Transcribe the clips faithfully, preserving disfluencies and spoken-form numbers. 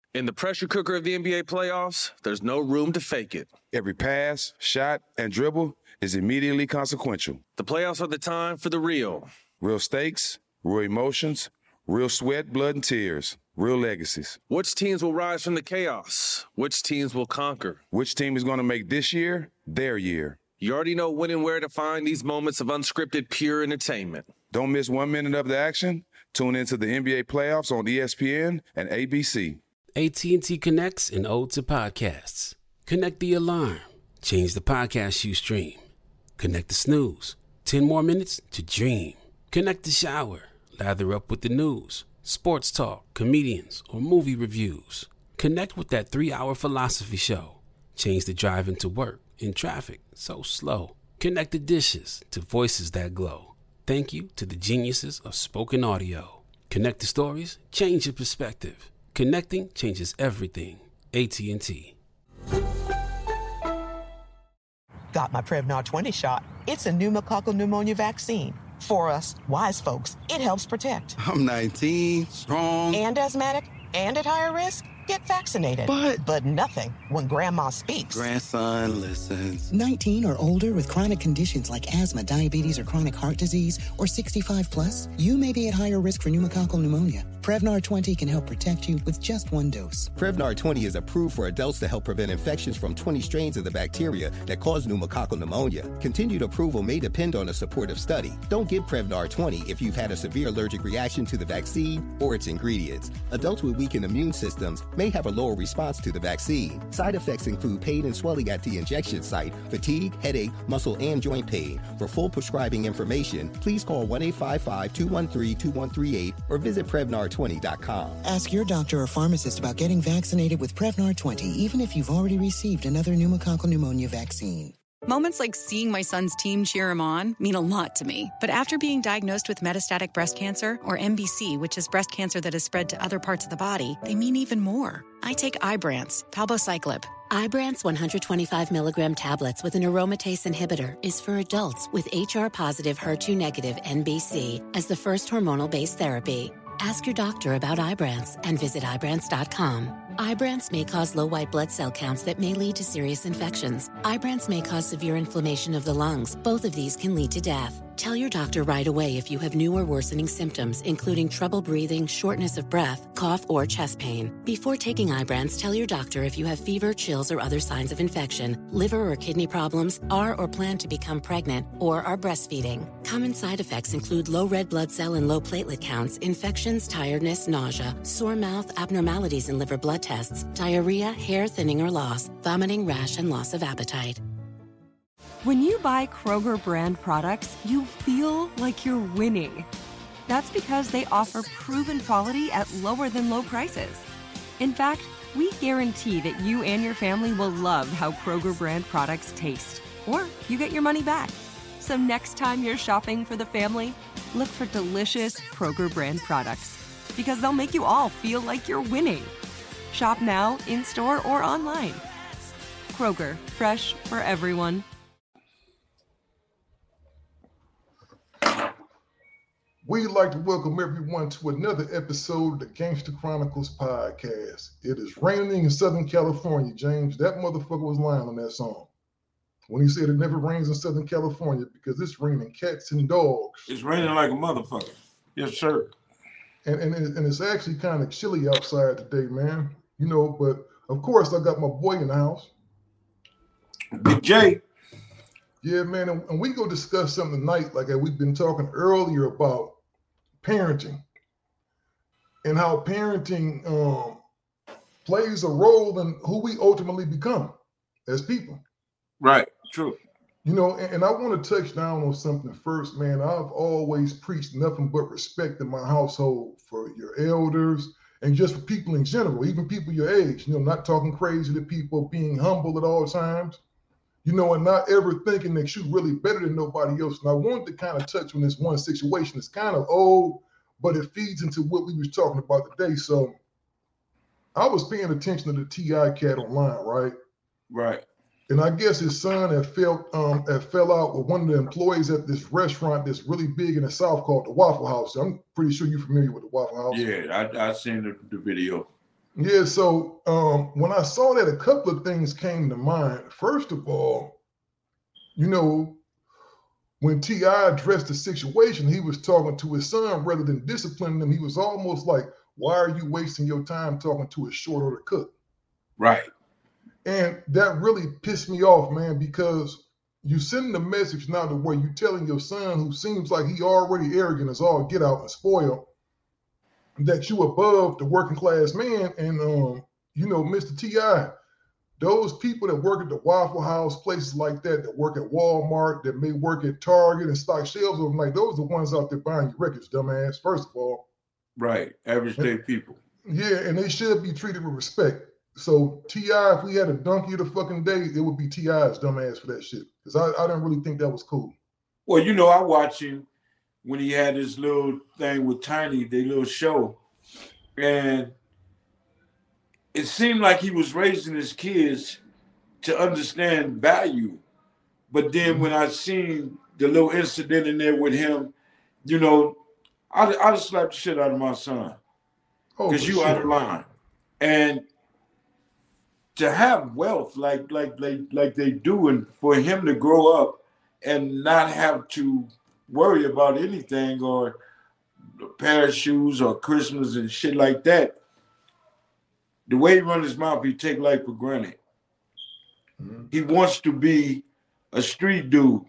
In the pressure cooker of the N B A playoffs, there's no room to fake it. Every pass, shot, and dribble is immediately consequential. The playoffs are the time for the real. Real stakes, real emotions, real sweat, blood, and tears, real legacies. Which teams will rise from the chaos? Which teams will conquer? Which team is going to make this year their year? You already know when and where to find these moments of unscripted, pure entertainment. Don't miss one minute of the action. Tune into the N B A playoffs on E S P N and A B C. A T and T connects an ode to podcasts. Connect the alarm. Change the podcast you stream. Connect the snooze. Ten more minutes to dream. Connect the shower. Lather up with the news, sports talk, comedians, or movie reviews. Connect with that three-hour philosophy show. Change the drive into work in traffic so slow. Connect the dishes to voices that glow. Thank you to the geniuses of spoken audio. Connect the stories. Change your perspective. Connecting changes everything. A T and T. Got my Prevnar twenty shot. It's a pneumococcal pneumonia vaccine. For us, wise folks, it helps protect. I'm nineteen, strong. And asthmatic, and at higher risk. Get vaccinated. But... But nothing when Grandma speaks. Grandson listens. nineteen or older with chronic conditions like asthma, diabetes, or chronic heart disease, or sixty-five plus, you may be at higher risk for pneumococcal pneumonia. Prevnar twenty can help protect you with just one dose. Prevnar twenty is approved for adults to help prevent infections from twenty strains of the bacteria that cause pneumococcal pneumonia. Continued approval may depend on a supportive study. Don't give Prevnar twenty if you've had a severe allergic reaction to the vaccine or its ingredients. Adults with weakened immune systems may have a lower response to the vaccine. Side effects include pain and swelling at the injection site, fatigue, headache, muscle, and joint pain. For full prescribing information, please call one eight five five, two one three, two one three eight or visit Prevnar twenty dot com. Ask your doctor or pharmacist about getting vaccinated with Prevnar twenty, even if you've already received another pneumococcal pneumonia vaccine. Moments like seeing my son's team cheer him on mean a lot to me. But after being diagnosed with metastatic breast cancer, or M B C, which is breast cancer that has spread to other parts of the body, they mean even more. I take Ibrance, palbociclib. Ibrance one hundred twenty-five milligram tablets with an aromatase inhibitor is for adults with H R-positive, H E R two negative N B C as the first hormonal-based therapy. Ask your doctor about Ibrance and visit Ibrance dot com. Ibrance may cause low white blood cell counts that may lead to serious infections. Ibrance may cause severe inflammation of the lungs. Both of these can lead to death. Tell your doctor right away if you have new or worsening symptoms, including trouble breathing, shortness of breath, cough, or chest pain. Before taking Ibrance, tell your doctor if you have fever, chills, or other signs of infection, liver or kidney problems, are or plan to become pregnant, or are breastfeeding. Common side effects include low red blood cell and low platelet counts, infections, tiredness, nausea, sore mouth, abnormalities in liver blood tests, diarrhea, hair thinning or loss, vomiting, rash, and loss of appetite. When you buy Kroger brand products, you feel like you're winning. That's because they offer proven quality at lower than low prices. In fact, we guarantee that you and your family will love how Kroger brand products taste, or you get your money back. So next time you're shopping for the family, look for delicious Kroger brand products, because they'll make you all feel like you're winning. Shop now, in-store, or online. Kroger, fresh for everyone. We'd like to welcome everyone to another episode of the Gangster Chronicles podcast. It is raining in Southern California, James. That motherfucker was lying on that song when he said it never rains in Southern California because it's raining cats and dogs. It's raining like a motherfucker. Yes, sir. And and, and it's actually kind of chilly outside today, man. You know, but of course I got my boy in the house. Big J. Yeah, man, and, and we go discuss something tonight, like we've been talking earlier about parenting and how parenting um, plays a role in who we ultimately become as people. Right, true. You know, and, and I want to touch down on something first, man. I've always preached nothing but respect in my household for your elders and just for people in general, even people your age, you know, not talking crazy to people, being humble at all times. You know, and not ever thinking that you're really better than nobody else. And I wanted to kind of touch on this one situation. It's kind of old, but it feeds into what we was talking about today. So I was paying attention to the T I cat online, right? Right. And I guess his son had felt um had fell out with one of the employees at this restaurant that's really big in the South called the Waffle House. I'm pretty sure you're familiar with the Waffle House. Yeah, I I seen the, the video. Yeah, so um, when I saw that, a couple of things came to mind. First of all, you know, when T I addressed the situation, he was talking to his son rather than disciplining him. He was almost like, why are you wasting your time talking to a short order cook? Right. And that really pissed me off, man, because you sending a message now to where you telling your son, who seems like he already arrogant as all get out and spoil, that you above the working class man. And, um, you know, Mister T I, those people that work at the Waffle House, places like that, that work at Walmart, that may work at Target and stock shelves overnight, those are the ones out there buying your records, dumbass, first of all. Right. Average day people. Yeah, and they should be treated with respect. So T I, if we had a donkey of the fucking day, it would be T I's dumbass for that shit. Because I, I didn't really think that was cool. Well, you know, I watched him when he had his little thing with Tiny, their little show. And it seemed like he was raising his kids to understand value. But then when I seen the little incident in there with him, you know, I'd, I'd have slapped the shit out of my son. Because oh, you sure. out of line. And to have wealth like like like like they do, and for him to grow up and not have to worry about anything or a pair of shoes or Christmas and shit like that, the way he runs his mouth, he take life for granted. Mm-hmm. He wants to be a street dude.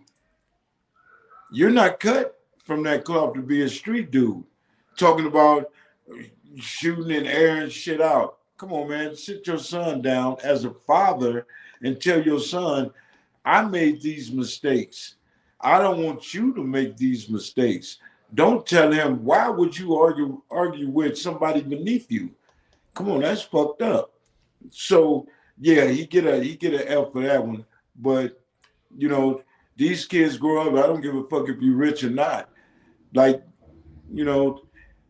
You're not cut from that cloth to be a street dude. Talking about shooting and airing shit out. Come on, man, sit your son down as a father and tell your son, I made these mistakes. I don't want you to make these mistakes. Don't tell him, why would you argue argue with somebody beneath you? Come on, that's fucked up. So yeah, he get a he get an L for that one. But you know, these kids grow up, I don't give a fuck if you're rich or not. Like, you know,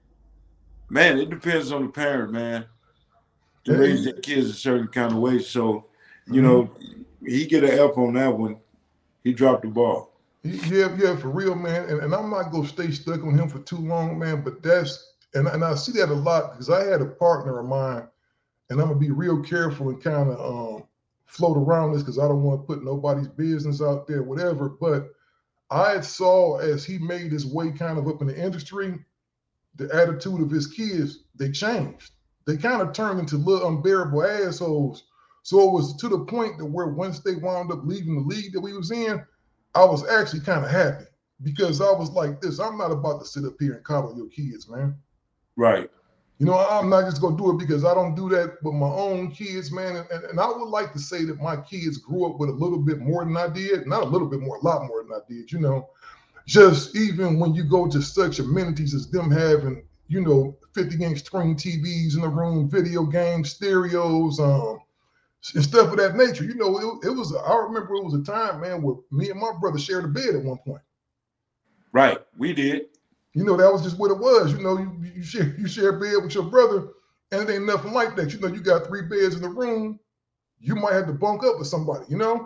man, it depends on the parent, man, to raise their kids a certain kind of way. So, you know, he get an F on that one. He dropped the ball. Yeah, yeah, for real, man. And, and I'm not gonna stay stuck on him for too long, man. But that's and, and I see that a lot because I had a partner of mine, and I'm gonna be real careful and kind of um, float around this because I don't want to put nobody's business out there, whatever. But I saw as he made his way kind of up in the industry, the attitude of his kids, they changed. They kind of turned into little unbearable assholes. So it was to the point that where once they wound up leaving the league that we was in, I was actually kind of happy because I was like this, I'm not about to sit up here and coddle your kids, man. Right. You know, I'm not just going to do it because I don't do that with my own kids, man. And, and I would like to say that my kids grew up with a little bit more than I did. Not a little bit more, a lot more than I did, you know. Just even when you go to such amenities as them having, you know, fifty inch screen T Vs in the room, video games, stereos, um, and stuff of that nature. You know, it, it was, I remember it was a time, man, where me and my brother shared a bed at one point. Right, we did. You know, that was just what it was. You know, you, you share you share a bed with your brother, and it ain't nothing like that. You know, you got three beds in the room. You might have to bunk up with somebody, you know?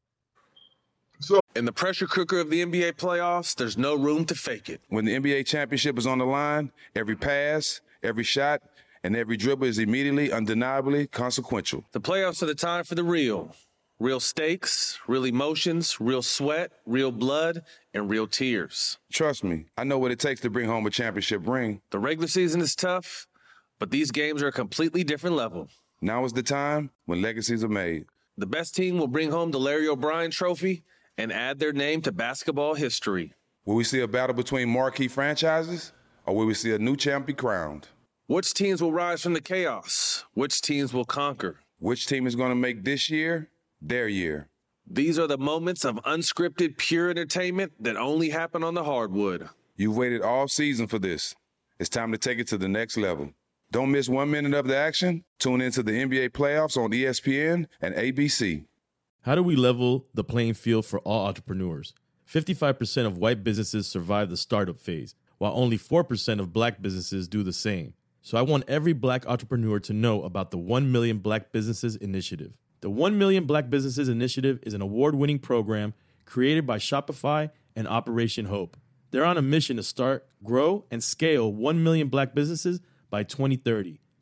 So in the pressure cooker of the N B A playoffs, there's no room to fake it. When the N B A championship is on the line, every pass, every shot, and every dribble is immediately, undeniably consequential. The playoffs are the time for the real. Real stakes, real emotions, real sweat, real blood, and real tears. Trust me, I know what it takes to bring home a championship ring. The regular season is tough, but these games are a completely different level. Now is the time when legacies are made. The best team will bring home the Larry O'Brien Trophy and add their name to basketball history. Will we see a battle between marquee franchises, or will we see a new champ be crowned? Which teams will rise from the chaos? Which teams will conquer? Which team is going to make this year their year? These are the moments of unscripted, pure entertainment that only happen on the hardwood. You've waited all season for this. It's time to take it to the next level. Don't miss one minute of the action. Tune into the N B A playoffs on E S P N and A B C. How do we level the playing field for all entrepreneurs? fifty-five percent of white businesses survive the startup phase, while only four percent of black businesses do the same. So I want every black entrepreneur to know about the one million Black Businesses Initiative. The one million Black Businesses Initiative is an award-winning program created by Shopify and Operation Hope. They're on a mission to start, grow, and scale one million black businesses by twenty thirty.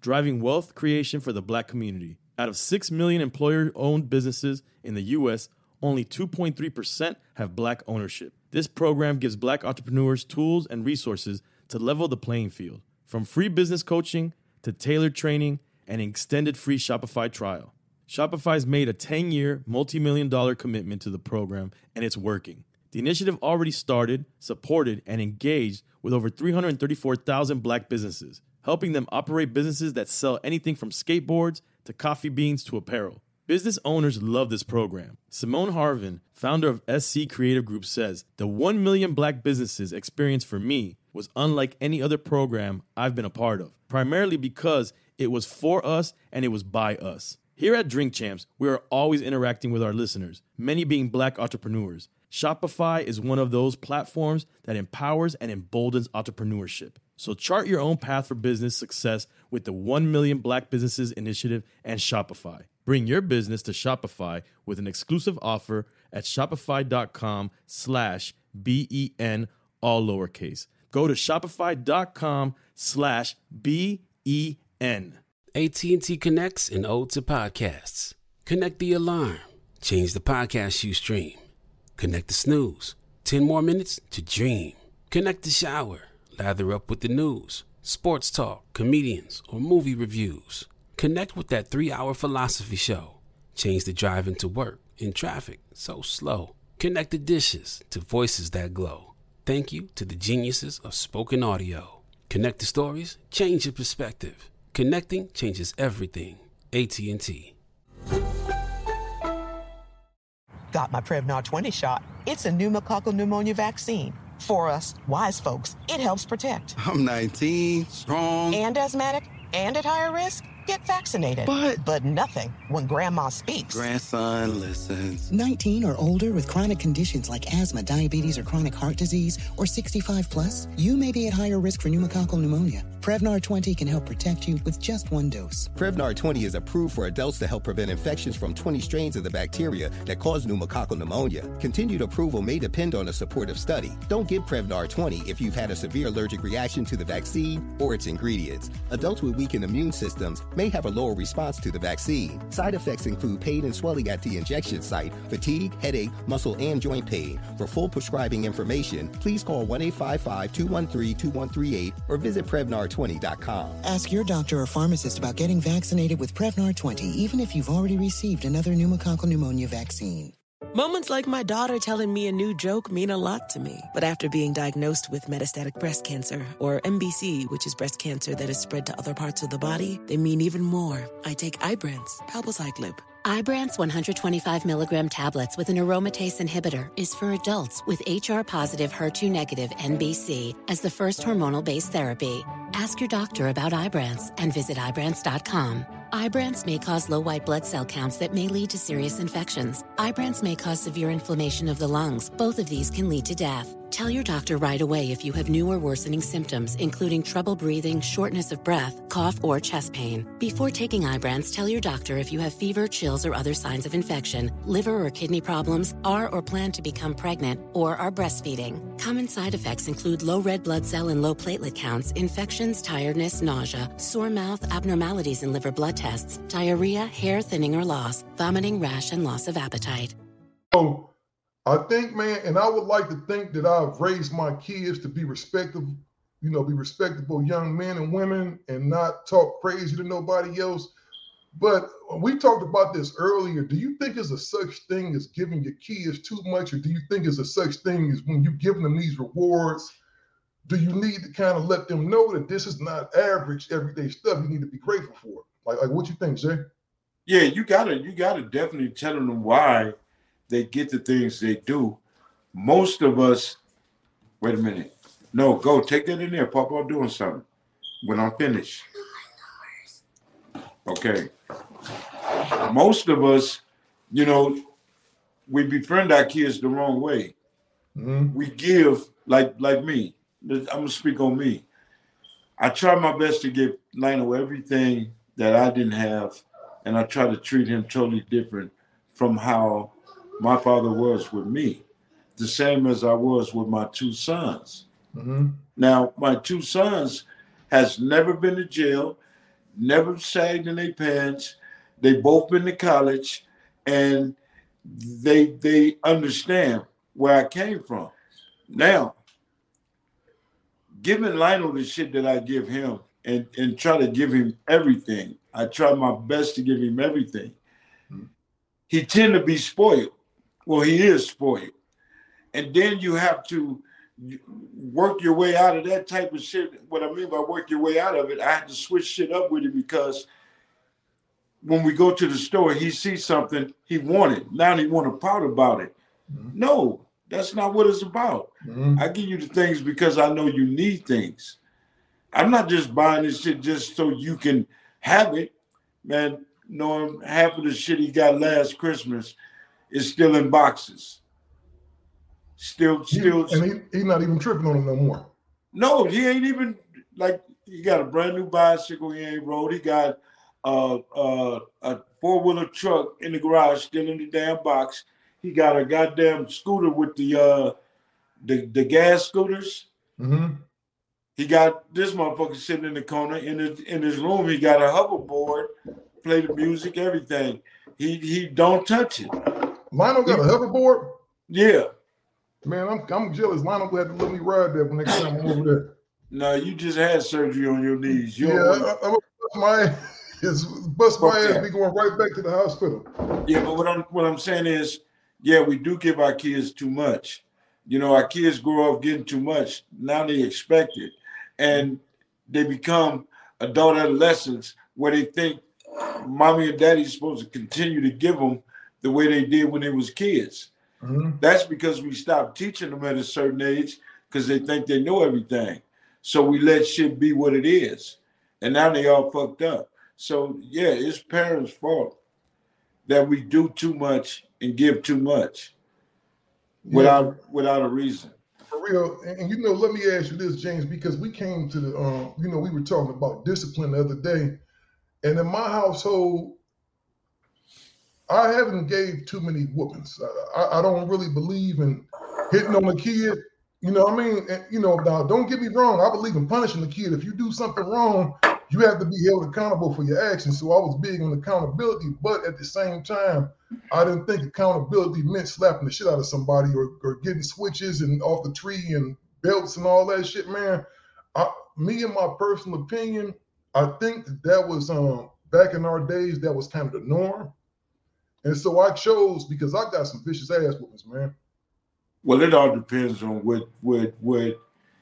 driving wealth creation for the Black community. Out of six million employer-owned businesses in the U S, only two point three percent have Black ownership. This program gives Black entrepreneurs tools and resources to level the playing field, from free business coaching to tailored training and an extended free Shopify trial. Shopify's made a ten-year, multi-million dollar commitment to the program, and it's working. The initiative already started, supported, and engaged with over three hundred thirty-four thousand Black businesses, helping them operate businesses that sell anything from skateboards to coffee beans to apparel. Business owners love this program. Simone Harvin, founder of S C Creative Group, says, "The one million Black businesses experience for me was unlike any other program I've been a part of, primarily because it was for us and it was by us." Here at Drink Champs, we are always interacting with our listeners, many being Black entrepreneurs. Shopify is one of those platforms that empowers and emboldens entrepreneurship. So chart your own path for business success with the one million Black Businesses Initiative and Shopify. Bring your business to Shopify with an exclusive offer at shopify.com slash B-E-N, all lowercase. Go to shopify.com slash B-E-N. A T and T connects an ode to podcasts. Connect the alarm. Change the podcast you stream. Connect the snooze. Ten more minutes to dream. Connect the shower. Lather up with the news, sports talk, comedians, or movie reviews. Connect with that three-hour philosophy show. Change the drive into work in traffic so slow. Connect the dishes to voices that glow. Thank you to the geniuses of spoken audio. Connect the stories, change your perspective. Connecting changes everything. A T and T. Got my Prevnar twenty shot. It's a pneumococcal pneumonia vaccine. For us, wise folks, it helps protect. I'm nineteen, strong. And asthmatic, and at higher risk. Get vaccinated. But... But nothing when Grandma speaks. Grandson listens. nineteen or older with chronic conditions like asthma, diabetes, or chronic heart disease, or sixty-five plus, you may be at higher risk for pneumococcal pneumonia. Prevnar twenty can help protect you with just one dose. Prevnar twenty is approved for adults to help prevent infections from twenty strains of the bacteria that cause pneumococcal pneumonia. Continued approval may depend on a supportive study. Don't give Prevnar twenty if you've had a severe allergic reaction to the vaccine or its ingredients. Adults with weakened immune systems may have a lower response to the vaccine. Side effects include pain and swelling at the injection site, fatigue, headache, muscle, and joint pain. For full prescribing information, please call one eight five five, two one three, two one three eight or visit Prevnar twenty dot com. Ask your doctor or pharmacist about getting vaccinated with Prevnar twenty, even if you've already received another pneumococcal pneumonia vaccine. Moments like my daughter telling me a new joke mean a lot to me. But after being diagnosed with metastatic breast cancer, or M B C, which is breast cancer that is spread to other parts of the body, they mean even more. I take Ibrance, palbociclib. Ibrance one hundred twenty-five milligram tablets with an aromatase inhibitor is for adults with H R-positive, H E R two negative N B C as the first hormonal-based therapy. Ask your doctor about Ibrance and visit Ibrance dot com. Ibrance may cause low white blood cell counts that may lead to serious infections. Ibrance may cause severe inflammation of the lungs. Both of these can lead to death. Tell your doctor right away if you have new or worsening symptoms, including trouble breathing, shortness of breath, cough, or chest pain. Before taking Ibrance, tell your doctor if you have fever, chills, or other signs of infection, liver or kidney problems, are or plan to become pregnant, or are breastfeeding. Common side effects include low red blood cell and low platelet counts, infections, tiredness, nausea, sore mouth, abnormalities in liver blood tests, diarrhea, hair thinning or loss, vomiting, rash, and loss of appetite. So I think, man, and I would like to think that I've raised my kids to be respectable, you know, be respectable young men and women and not talk crazy to nobody else. But we talked about this earlier. Do you think there's a such thing as giving your kids too much, or do you think there's a such thing as when you're giving them these rewards, do you need to kind of let them know that this is not average everyday stuff? You need to be grateful for it. Like, like what you think, Jay? Yeah, you gotta, you gotta definitely tell them why they get the things they do. Most of us, wait a minute. No, go take that in there. Papa, I'm doing something. When I'm finished. Okay. Most of us, you know, we befriend our kids the wrong way. Mm-hmm. We give, like like me. I'm gonna speak on me. I try my best to give Lionel everything that I didn't have, and I try to treat him totally different from how my father was with me, the same as I was with my two sons. Mm-hmm. Now, my two sons has never been to jail, never sagged in their pants. They both been to college, and they they understand where I came from. Now, giving Lionel the shit that I give him and, and try to give him everything, I try my best to give him everything. Mm-hmm. He tend to be spoiled. Well, he is spoiled. And then you have to work your way out of that type of shit. What I mean by work your way out of it, I had to switch shit up with him because when we go to the store, he sees something he wanted. Now he want to pout about it. Mm-hmm. No, that's not what it's about. Mm-hmm. I give you the things because I know you need things. I'm not just buying this shit just so you can have it. Man, knowing half of the shit he got last Christmas is still in boxes. Still, still. He, and he, he's not even tripping on it no more. No, he ain't even, like, he got a brand new bicycle he ain't rode. He got uh, uh, a four-wheeler truck in the garage still in the damn box. He got a goddamn scooter with the uh, the, the gas scooters. Mm-hmm. He got this motherfucker sitting in the corner. In his, in his room, he got a hoverboard, play the music, everything. He he don't touch it. Lionel got he, a hoverboard? Yeah. Man, I'm I'm jealous. Lionel had to let me ride that when next time I'm over there. No, you just had surgery on your knees. You yeah, I, I'm bust my ass, bust my ass, be going right back to the hospital. Yeah, but what I'm what I'm saying is, yeah, we do give our kids too much. You know, our kids grow up getting too much. Now they expect it. And they become adult adolescents where they think mommy and daddy's supposed to continue to give them the way they did when they was kids. Mm-hmm. That's because we stopped teaching them at a certain age because they think they know everything. So we let shit be what it is. And now they all fucked up. So, yeah, it's parents' fault that we do too much and give too much without yeah. without a reason. For real. And, and, you know, let me ask you this, James, because we came to the, um, you know, we were talking about discipline the other day. And in my household, I haven't gave too many whoopings. I, I don't really believe in hitting on the kid. You know what I mean? And, you know, now don't get me wrong. I believe in punishing the kid. If you do something wrong, you have to be held accountable for your actions. So I was big on accountability, but at the same time, I didn't think accountability meant slapping the shit out of somebody or, or getting switches and off the tree and belts and all that shit, man. I, me and my personal opinion, I think that, that was um back in our days, that was kind of the norm. And so I chose because I got some vicious ass whoopings, man. Well, it all depends on what what what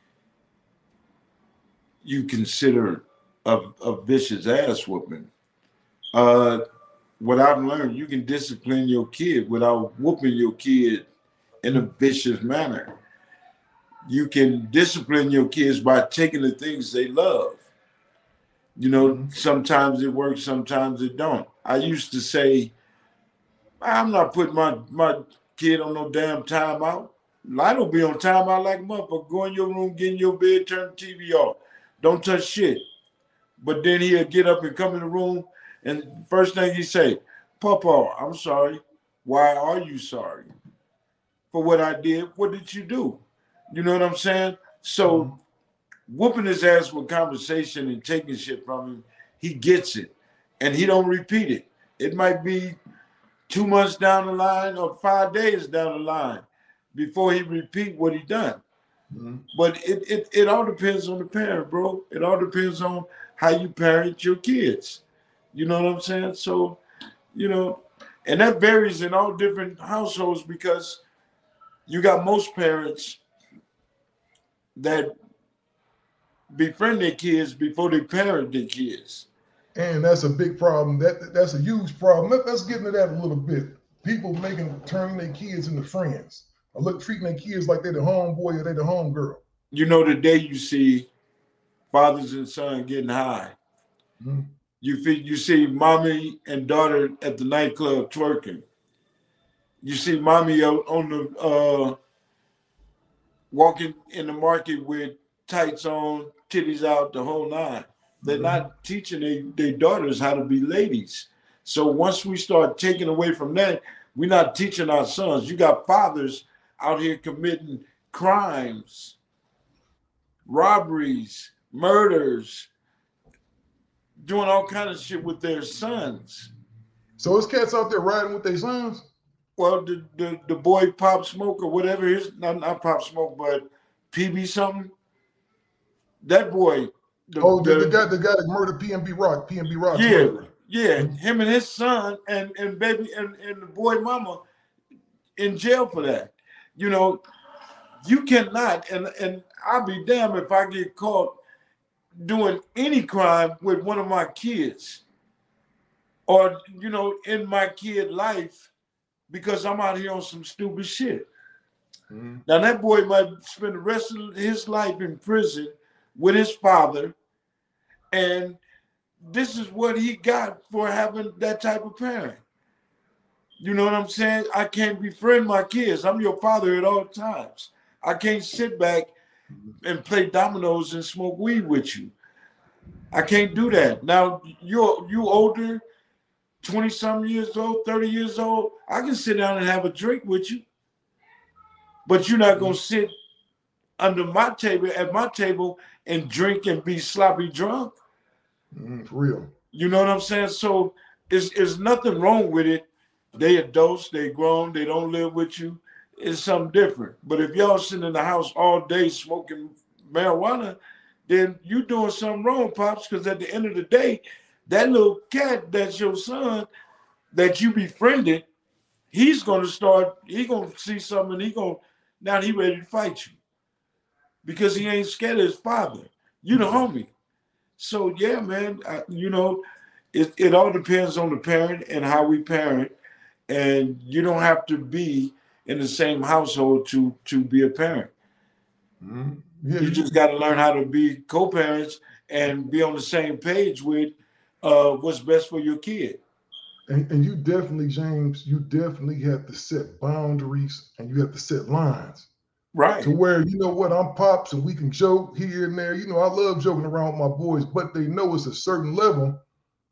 you consider a, a vicious ass whooping. Uh, what I've learned, you can discipline your kid without whooping your kid in a vicious manner. You can discipline your kids by taking the things they love. You know, mm-hmm. Sometimes it works, sometimes it don't. I used to say, I'm not putting my, my kid on no damn timeout. Lionel be on timeout like a motherfucker. Go in your room, get in your bed, turn the T V off. Don't touch shit. But then he'll get up and come in the room, and first thing he say, Papa, I'm sorry. Why are you sorry? For what I did, what did you do? You know what I'm saying? So mm-hmm. whooping his ass with conversation and taking shit from him, he gets it. And he don't repeat it. It might be two months down the line or five days down the line before he repeat what he done. Mm-hmm. But it, it it all depends on the parent, bro. It all depends on how you parent your kids. You know what I'm saying? So, you know, and that varies in all different households because you got most parents that befriend their kids before they parent their kids. And that's a big problem. That That's a huge problem. Let, let's get into that a little bit. People making, turning their kids into friends. Or look, treating their kids like they're the homeboy or they're the homegirl. You know, today you see fathers and sons getting high. Mm-hmm. You feel, you see mommy and daughter at the nightclub twerking. You see mommy out on the uh, walking in the market with tights on, titties out, the whole nine. They're mm-hmm. not teaching their, their daughters how to be ladies. So once we start taking away from that, we're not teaching our sons. You got fathers out here committing crimes, robberies, murders. doing all kind of shit with their sons. So it's cats out there riding with their sons? Well, the, the, the boy Pop Smoke or whatever his, not, not Pop Smoke, but P B something. That boy. The, oh, the, the, the guy the guy that murdered P N B Rock, P N B Rock. Yeah, murderer. yeah. Him and his son and, and baby and, and the boy mama in jail for that. You know, you cannot, and, and I'll be damned if I get caught doing any crime with one of my kids or, you know, in my kid life because I'm out here on some stupid shit. Mm-hmm. Now, that boy might spend the rest of his life in prison with his father, and this is what he got for having that type of parent. You know what I'm saying? I can't befriend my kids. I'm your father at all times. I can't sit back and play dominoes and smoke weed with you. I can't do that. Now, you're you older, twenty-some years old, thirty years old, I can sit down and have a drink with you. But you're not going to sit under my table, at my table, and drink and be sloppy drunk. Mm, for real. You know what I'm saying? So it's, it's nothing wrong with it. They adults, they grown, they don't live with you. It's something different. But if y'all sitting in the house all day smoking marijuana, then you doing something wrong, Pops, because at the end of the day, that little cat that's your son that you befriended, he's going to start, he going to see something and he going to, now he ready to fight you because he ain't scared of his father. You the homie. So, yeah, man, I, you know, it, it all depends on the parent and how we parent. And you don't have to be in the same household to, to be a parent. Mm-hmm. Yeah, you just got to learn how to be co-parents and be on the same page with uh, what's best for your kid. And, and you definitely, James, you definitely have to set boundaries and you have to set lines. Right. To where, you know what, I'm Pops and we can joke here and there. You know, I love joking around with my boys, but they know it's a certain level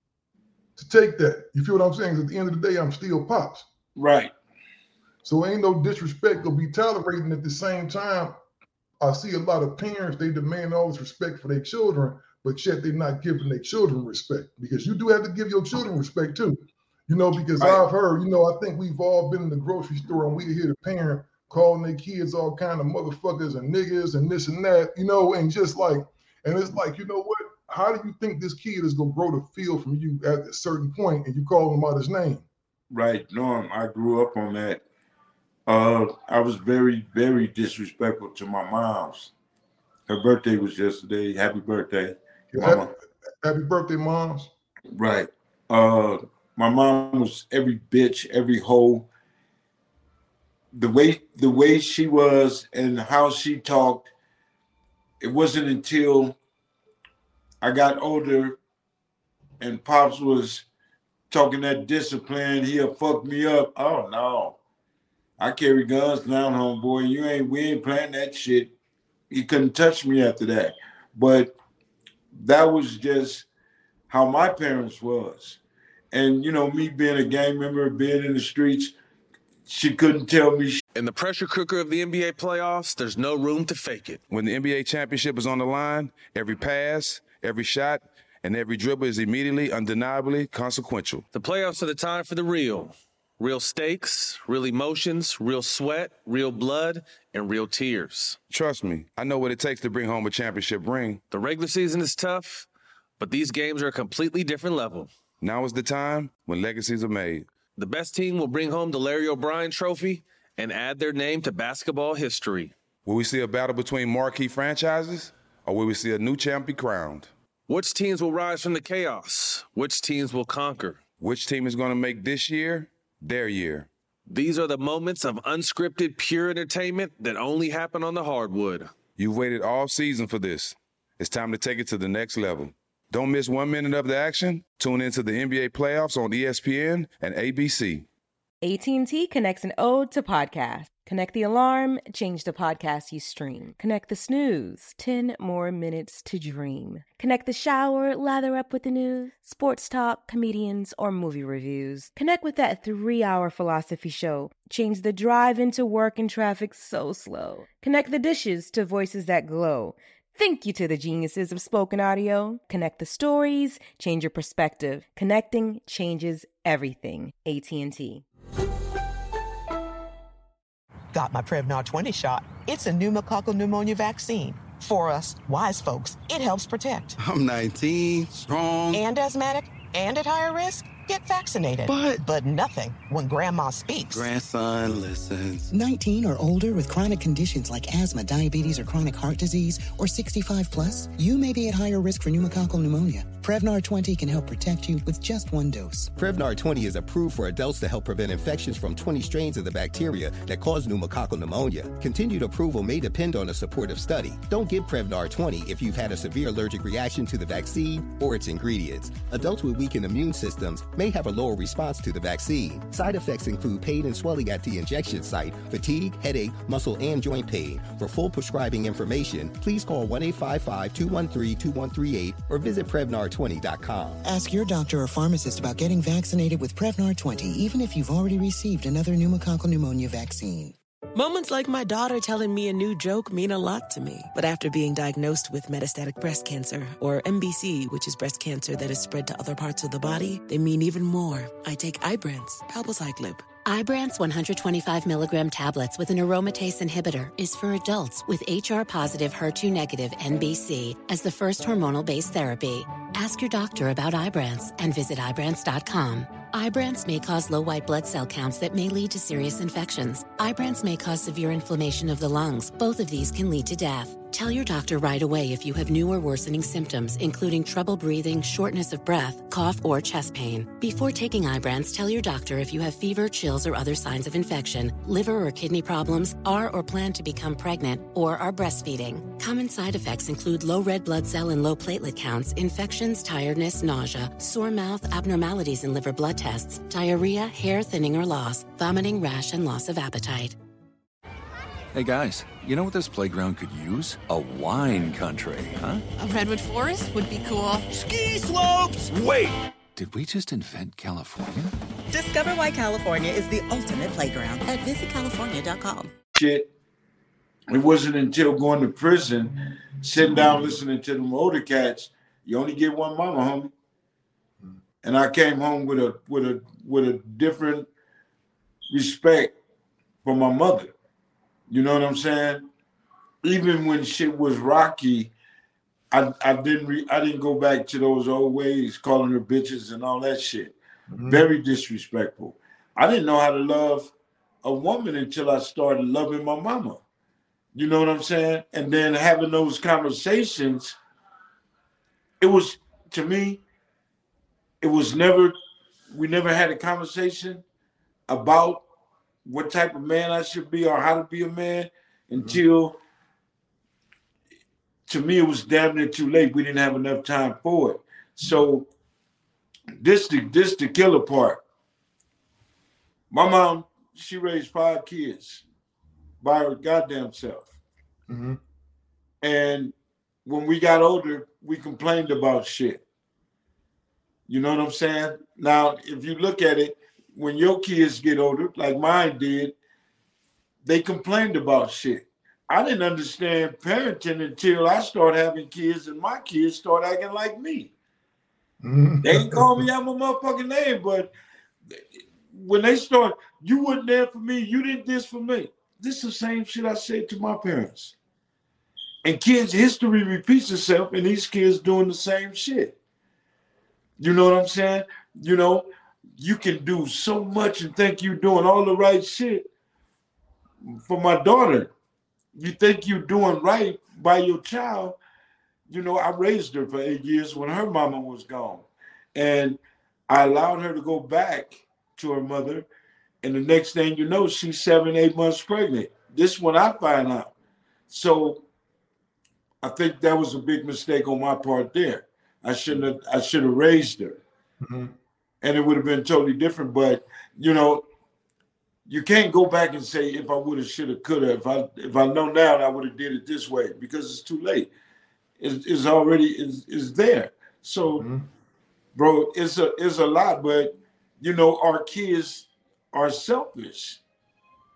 to take that. You feel what I'm saying? At the end of the day, I'm still Pops. Right. So ain't no disrespect will be tolerating. At the same time, I see a lot of parents, they demand all this respect for their children, but yet they're not giving their children respect, because you do have to give your children respect too. You know, because right. I've heard, you know, I think we've all been in the grocery store and we hear the parent calling their kids all kind of motherfuckers and niggas and this and that, you know, and just like, and it's like, you know what? How do you think this kid is going to grow to feel from you at a certain point and you call him out his name? Right. Norm, I grew up on that. Uh, I was very, very disrespectful to my mom's. Her birthday was yesterday. Happy birthday, Mama. Happy, happy birthday, moms. Right. Uh, my mom was every bitch, every hoe. The way the way she was and how she talked, it wasn't until I got older and Pops was talking that discipline, he'll fuck me up. Oh no. I carry guns now, homeboy. You ain't we ain't playing that shit. He couldn't touch me after that. But that was just how my parents was. And you know, me being a gang member, being in the streets, she couldn't tell me shit. In the pressure cooker of the N B A playoffs, there's no room to fake it. When the N B A championship is on the line, every pass, every shot, and every dribble is immediately, undeniably consequential. The playoffs are the time for the real. Real stakes, real emotions, real sweat, real blood, and real tears. Trust me, I know what it takes to bring home a championship ring. The regular season is tough, but these games are a completely different level. Now is the time when legacies are made. The best team will bring home the Larry O'Brien Trophy and add their name to basketball history. Will we see a battle between marquee franchises, or will we see a new champion crowned? Which teams will rise from the chaos? Which teams will conquer? Which team is going to make this year their year? These are the moments of unscripted, pure entertainment that only happen on the hardwood. You've waited all season for this. It's time to take it to the next level. Don't miss one minute of the action. Tune into the N B A playoffs on E S P N and A B C. A T and T connects an ode to podcast. Connect the alarm, change the podcast you stream. Connect the snooze, ten more minutes to dream. Connect the shower, lather up with the news, sports talk, comedians, or movie reviews. Connect with that three-hour philosophy show. Change the drive into work and traffic so slow. Connect the dishes to voices that glow. Thank you to the geniuses of spoken audio. Connect the stories, change your perspective. Connecting changes everything. A T and T. Got my Prevnar twenty shot. It's a pneumococcal pneumonia vaccine. For us, wise folks, it helps protect. I'm nineteen, strong. And asthmatic, and at higher risk? Get vaccinated. But... But nothing when grandma speaks. Grandson listens. nineteen or older with chronic conditions like asthma, diabetes, or chronic heart disease, or sixty-five plus, you may be at higher risk for pneumococcal pneumonia. Prevnar twenty can help protect you with just one dose. Prevnar twenty is approved for adults to help prevent infections from twenty strains of the bacteria that cause pneumococcal pneumonia. Continued approval may depend on a supportive study. Don't give Prevnar twenty if you've had a severe allergic reaction to the vaccine or its ingredients. Adults with weakened immune systems may have a lower response to the vaccine. Side effects include pain and swelling at the injection site, fatigue, headache, muscle, and joint pain. For full prescribing information, please call one eight five five, two one three, two one three eight or visit Prevnar twenty dot com. Ask your doctor or pharmacist about getting vaccinated with Prevnar twenty, even if you've already received another pneumococcal pneumonia vaccine. Moments like my daughter telling me a new joke mean a lot to me. But after being diagnosed with metastatic breast cancer, or M B C, which is breast cancer that is spread to other parts of the body, they mean even more. I take Ibrance, palbociclib. Ibrance one hundred twenty-five milligram tablets with an aromatase inhibitor is for adults with H R-positive, H E R two negative N B C as the first hormonal-based therapy. Ask your doctor about Ibrance and visit Ibrance dot com. Ibrance may cause low white blood cell counts that may lead to serious infections. Ibrance may cause severe inflammation of the lungs. Both of these can lead to death. Tell your doctor right away if you have new or worsening symptoms, including trouble breathing, shortness of breath, cough, or chest pain. Before taking Ibrance, tell your doctor if you have fever, chills, or other signs of infection, liver or kidney problems, are or plan to become pregnant, or are breastfeeding. Common side effects include low red blood cell and low platelet counts, infections, tiredness, nausea, sore mouth, abnormalities in liver blood tests, diarrhea, hair thinning or loss, vomiting, rash, and loss of appetite. Hey guys, you know what this playground could use? A wine country, huh? A redwood forest would be cool. Ski slopes! Wait! Did we just invent California? Discover why California is the ultimate playground at visit california dot com. Shit. It wasn't until going to prison, sitting down listening to them older cats, you only get one mama, homie. And I came home with a with a with a different respect for my mother. You know what I'm saying? Even when shit was rocky, I I didn't re, I didn't go back to those old ways, calling her bitches and all that shit. Mm-hmm. Very disrespectful. I didn't know how to love a woman until I started loving my mama. You know what I'm saying? And then having those conversations, it was, to me, it was never, we never had a conversation about what type of man I should be or how to be a man until, mm-hmm. to me, it was damn near too late. We didn't have enough time for it. So this the, this the killer part. My mom, she raised five kids by her goddamn self. Mm-hmm. And when we got older, we complained about shit. You know what I'm saying? Now, if you look at it, when your kids get older, like mine did, they complained about shit. I didn't understand parenting until I started having kids and my kids start acting like me. Mm-hmm. They ain't call me out my motherfucking name, but when they start, you weren't there for me, you did this for me. This is the same shit I said to my parents. And kids' history repeats itself, and these kids doing the same shit. You know what I'm saying? You know, you can do so much and think you're doing all the right shit. For my daughter, you think you're doing right by your child. You know, I raised her for eight years when her mama was gone. And I allowed her to go back to her mother. And the next thing you know, she's seven, eight months pregnant. This is when I find out. So I think that was a big mistake on my part there. I shouldn't have, I should have raised her. Mm-hmm. And it would have been totally different. But, you know, you can't go back and say, if I would have, should have, could have. If I if I know now, I would have did it this way, because it's too late. It's, it's already is is there. So, mm-hmm. bro, it's a it's a lot. But, you know, our kids are selfish.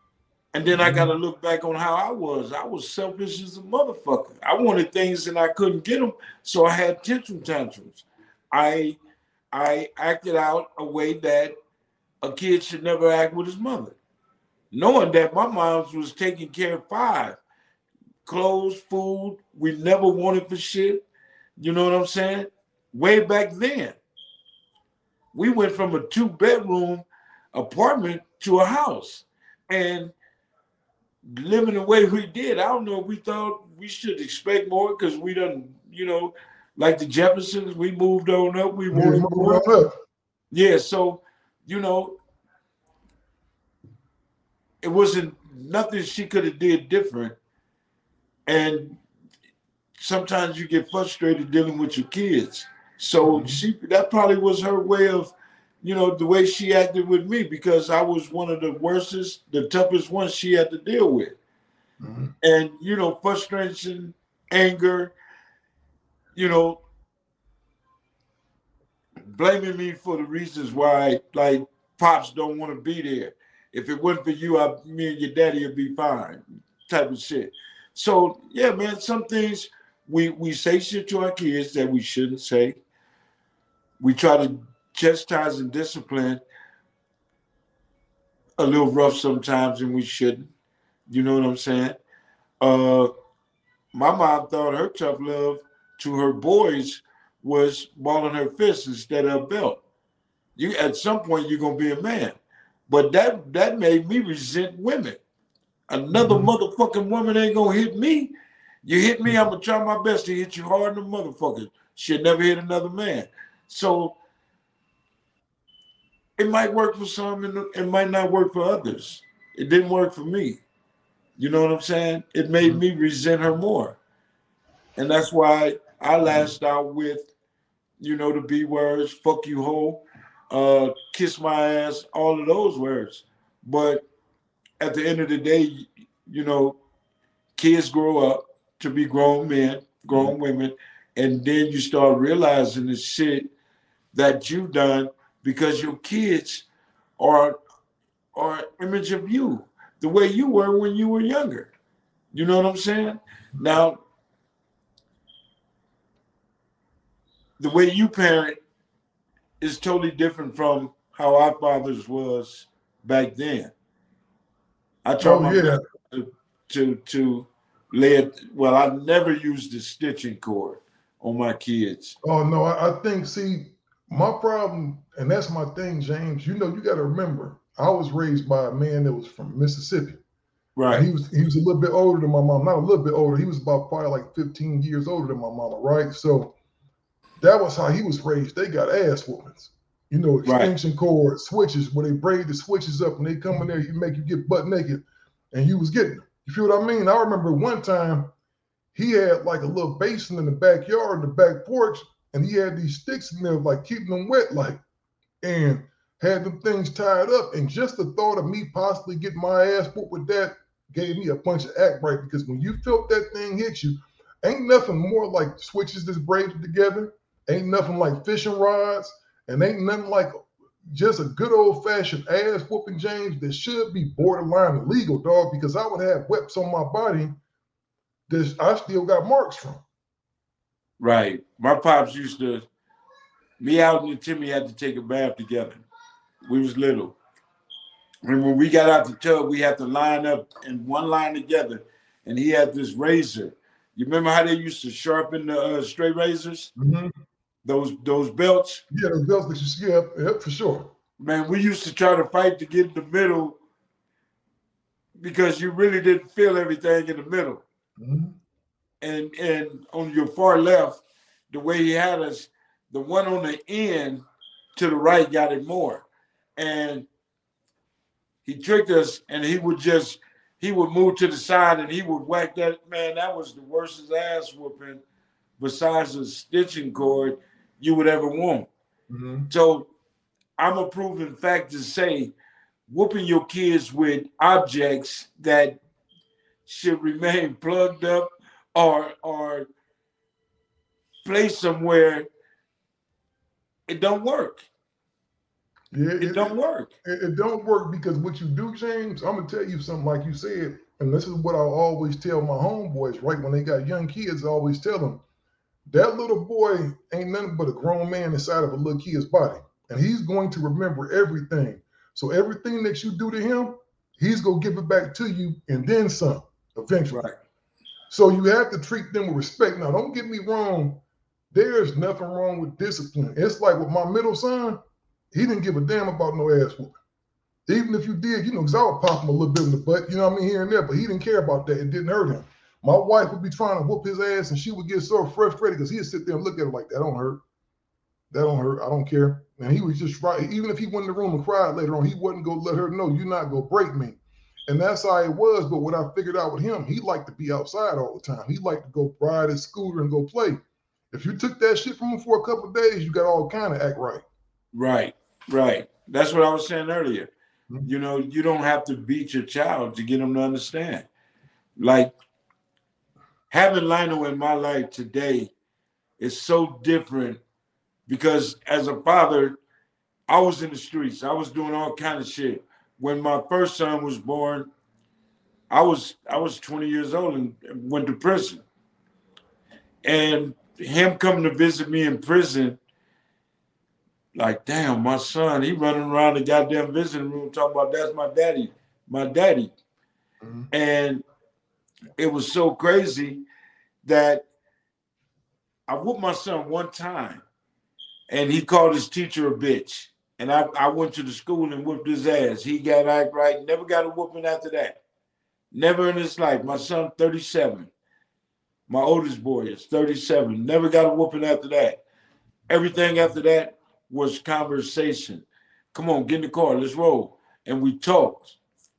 And then I got to look back on how I was. I was selfish as a motherfucker. I wanted things and I couldn't get them, so I had tantrum tantrums. I I acted out a way that a kid should never act with his mother, knowing that my mom was taking care of five. Clothes, food, we never wanted for shit. You know what I'm saying? Way back then. We went from a two-bedroom apartment to a house. And living the way we did, I don't know if we thought we should expect more because we done, you know, like the Jeffersons, we moved on up. We wanted more. Yeah, so, you know, it wasn't nothing she could have did different. And sometimes you get frustrated dealing with your kids. So she that probably was her way of, you know, the way she acted with me, because I was one of the worstest, the toughest ones she had to deal with. Mm-hmm. And, you know, frustration, anger, you know, blaming me for the reasons why, like, Pops don't want to be there. If it wasn't for you, I, me and your daddy would be fine, type of shit. So, yeah, man, some things we, we say shit to our kids that we shouldn't say. We try to chastise and discipline a little rough sometimes, and we shouldn't. You know what I'm saying? Uh, my mom thought her tough love to her boys was balling her fists instead of a belt. You at some point you're gonna be a man, but that that made me resent women. Another mm-hmm. motherfucking woman ain't gonna hit me. You hit me, I'm gonna try my best to hit you hard than a motherfucker. She'll never hit another man. So it might work for some and it might not work for others. It didn't work for me. You know what I'm saying? It made me resent her more. And that's why I lashed out with, you know, the B words, fuck you hoe, uh, kiss my ass, all of those words. But at the end of the day, you know, kids grow up to be grown men, grown women, and then you start realizing the shit that you've done because your kids are are an image of you, the way you were when you were younger. You know what I'm saying? Now, the way you parent is totally different from how our fathers was back then. I try oh, my yeah. best to, to to lay it. Well, I never used the stitching cord on my kids. Oh no, I, I think see my problem, and that's my thing, James. You know, you got to remember, I was raised by a man that was from Mississippi. Right. And he was he was a little bit older than my mom. Not a little bit older. He was about probably like fifteen years older than my mama. Right. So that was how he was raised. They got ass whoopings. You know, extension right. cord, switches, where they braid the switches up and they come in there, you make you get butt naked, and you was getting them. You feel what I mean? I remember one time he had like a little basin in the backyard, the back porch, and he had these sticks in there, like keeping them wet, like, and had them things tied up. And just the thought of me possibly getting my ass whooped with that gave me a bunch of act right, because when you felt that thing hit you, ain't nothing more like switches that's braided together, ain't nothing like fishing rods, and ain't nothing like just a good old-fashioned ass whooping, James, that should be borderline illegal, dog, because I would have webs on my body that I still got marks from. Right. My pops used to, me out and Timmy had to take a bath together. We was little. And when we got out the tub, we had to line up in one line together, and he had this razor. You remember how they used to sharpen the uh, straight razors? Mm-hmm. Those those belts? Yeah, those belts that you see up, yep, for sure. Man, we used to try to fight to get in the middle because you really didn't feel everything in the middle. Mm-hmm. And and on your far left, the way he had us, the one on the end to the right got it more. And he tricked us, and he would just, he would move to the side and he would whack that. Man, that was the worst ass whooping besides the stitching cord you would ever want. Mm-hmm. So I'm a proven fact to say, whooping your kids with objects that should remain plugged up or or placed somewhere, it don't work. Yeah, it, it don't work. It, it don't work because what you do, James, I'm going to tell you something like you said, and this is what I always tell my homeboys, right? When they got young kids, I always tell them, that little boy ain't nothing but a grown man inside of a little kid's body, and he's going to remember everything. So everything that you do to him, he's going to give it back to you and then some eventually. Right. So you have to treat them with respect. Now, don't get me wrong. There's nothing wrong with discipline. It's like with my middle son, he didn't give a damn about no ass whooping. Even if you did, you know, because I would pop him a little bit in the butt, you know what I mean, here and there, but he didn't care about that. It didn't hurt him. My wife would be trying to whoop his ass, and she would get so frustrated because he'd sit there and look at her like, that don't hurt. That don't hurt. I don't care. And he was just right. Even if he went in the room and cried later on, he wasn't going to let her know, you're not going to break me. And that's how it was. But what I figured out with him, he liked to be outside all the time. He liked to go ride his scooter and go play. If you took that shit from him for a couple of days, you got all kind of act right. Right, right. That's what I was saying earlier. Mm-hmm. You know, you don't have to beat your child to get them to understand. Like, having Lionel in my life today is so different because as a father, I was in the streets. I was doing all kind of shit. When my first son was born, I was I was twenty years old and went to prison. And him coming to visit me in prison, like, damn, my son, he running around the goddamn visiting room talking about that's my daddy, my daddy. Mm-hmm. And it was so crazy that I whooped my son one time and he called his teacher a bitch. And I, I went to the school and whooped his ass. He got act right, never got a whooping after that. Never in his life. My son, thirty-seven. My oldest boy is thirty-seven. Never got a whooping after that. Everything after that was conversation. Come on, get in the car, let's roll. And we talked.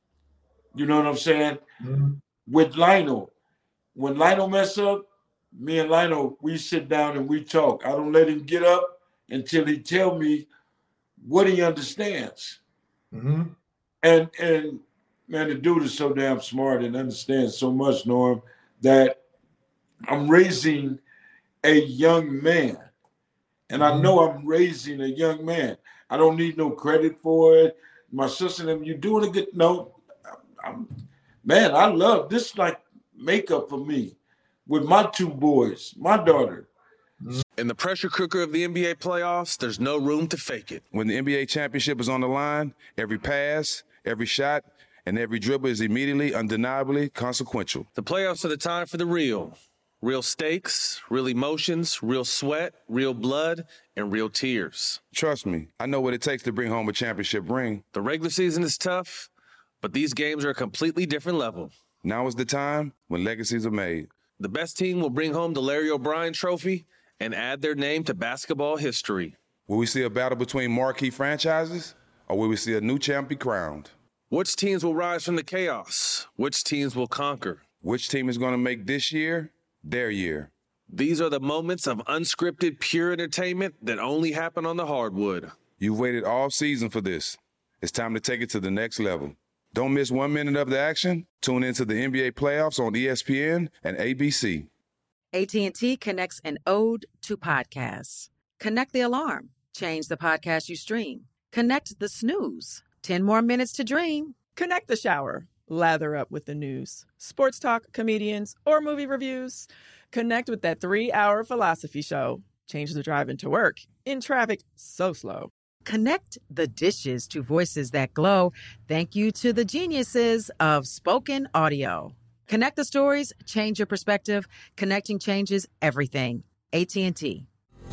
You know what I'm saying? Mm-hmm. With Lionel, when Lionel mess up, me and Lionel, we sit down and we talk. I don't let him get up until he tell me what he understands. Mm-hmm. And and man, the dude is so damn smart and understands so much, Norm, that I'm raising a young man. And I know I'm raising a young man. I don't need no credit for it. My sister and them, you doing a good, no. I'm, man, I love this, like makeup for me with my two boys, my daughter. In the pressure cooker of the N B A playoffs, there's no room to fake it. When the N B A championship is on the line, every pass, every shot, and every dribble is immediately, undeniably consequential. The playoffs are the time for the real. Real stakes, real emotions, real sweat, real blood, and real tears. Trust me, I know what it takes to bring home a championship ring. The regular season is tough, but these games are a completely different level. Now is the time when legacies are made. The best team will bring home the Larry O'Brien Trophy and add their name to basketball history. Will we see a battle between marquee franchises, or will we see a new champ be crowned? Which teams will rise from the chaos? Which teams will conquer? Which team is going to make this year their year? These are the moments of unscripted, pure entertainment that only happen on the hardwood. You've waited all season for this. It's time to take it to the next level. Don't miss one minute of the action. Tune into the N B A playoffs on E S P N and A B C. A T and T connects an ode to podcasts. Connect the alarm. Change the podcast you stream. Connect the snooze. ten more minutes to dream. Connect the shower. Lather up with the news, sports talk, comedians, or movie reviews. Connect with that three-hour philosophy show. Change the drive into work in traffic so slow. Connect the dishes to voices that glow. Thank you to the geniuses of spoken audio. Connect the stories, change your perspective. Connecting changes everything. A T and T.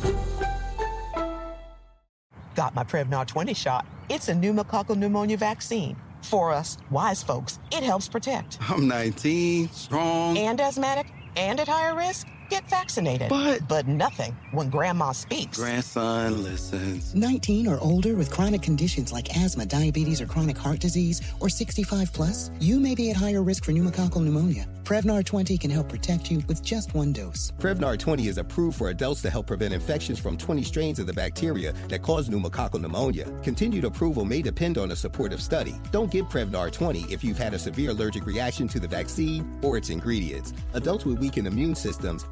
Got my Prevnar twenty shot. It's a pneumococcal pneumonia vaccine. For us, wise folks, it helps protect. I'm nineteen, strong. And asthmatic, and at higher risk. Get vaccinated. But... But nothing when Grandma speaks. Grandson listens. nineteen or older with chronic conditions like asthma, diabetes, or chronic heart disease, or sixty-five plus, you may be at higher risk for pneumococcal pneumonia. Prevnar twenty can help protect you with just one dose. Prevnar twenty is approved for adults to help prevent infections from twenty strains of the bacteria that cause pneumococcal pneumonia. Continued approval may depend on a supportive study. Don't give Prevnar twenty if you've had a severe allergic reaction to the vaccine or its ingredients. Adults with weakened immune systems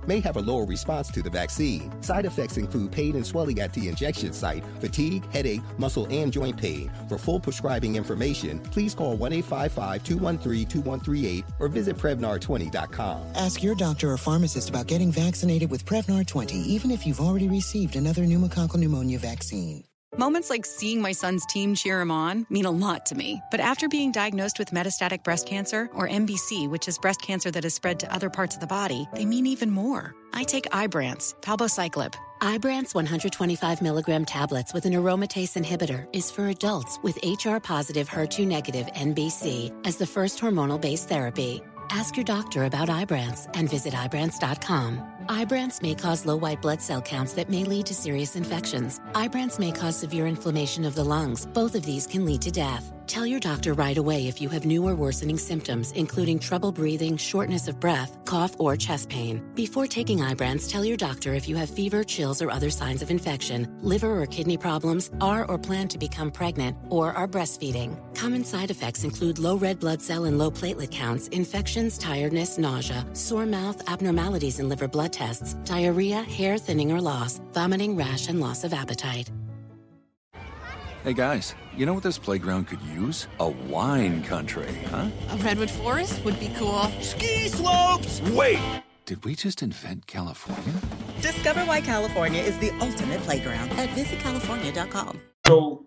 may have a lower response to the vaccine. Side effects include pain and swelling at the injection site, fatigue, headache, muscle, and joint pain. For full prescribing information, please call one eight five five, two one three, two one three eight or visit Prevnar twenty dot com. Ask your doctor or pharmacist about getting vaccinated with Prevnar twenty, even if you've already received another pneumococcal pneumonia vaccine. Moments like seeing my son's team cheer him on mean a lot to me. But after being diagnosed with metastatic breast cancer, or M B C, which is breast cancer that has spread to other parts of the body, they mean even more. I take Ibrance, palbociclib. Ibrance one hundred twenty-five milligram tablets with an aromatase inhibitor is for adults with H R-positive, H E R two negative N B C as the first hormonal-based therapy. Ask your doctor about Ibrance and visit Ibrance dot com. Ibrance may cause low white blood cell counts that may lead to serious infections. Ibrance may cause severe inflammation of the lungs. Both of these can lead to death. Tell your doctor right away if you have new or worsening symptoms, including trouble breathing, shortness of breath, cough, or chest pain. Before taking Ibrance, tell your doctor if you have fever, chills, or other signs of infection, liver or kidney problems, are or plan to become pregnant, or are breastfeeding. Common side effects include low red blood cell and low platelet counts, infections, tiredness, nausea, sore mouth, abnormalities in liver blood tests, diarrhea, hair thinning or loss, vomiting, rash, and loss of appetite. Hey guys, you know what this playground could use? A wine country, huh? A redwood forest would be cool. Ski slopes! Wait! Did we just invent California? Discover why California is the ultimate playground at visit california dot com. So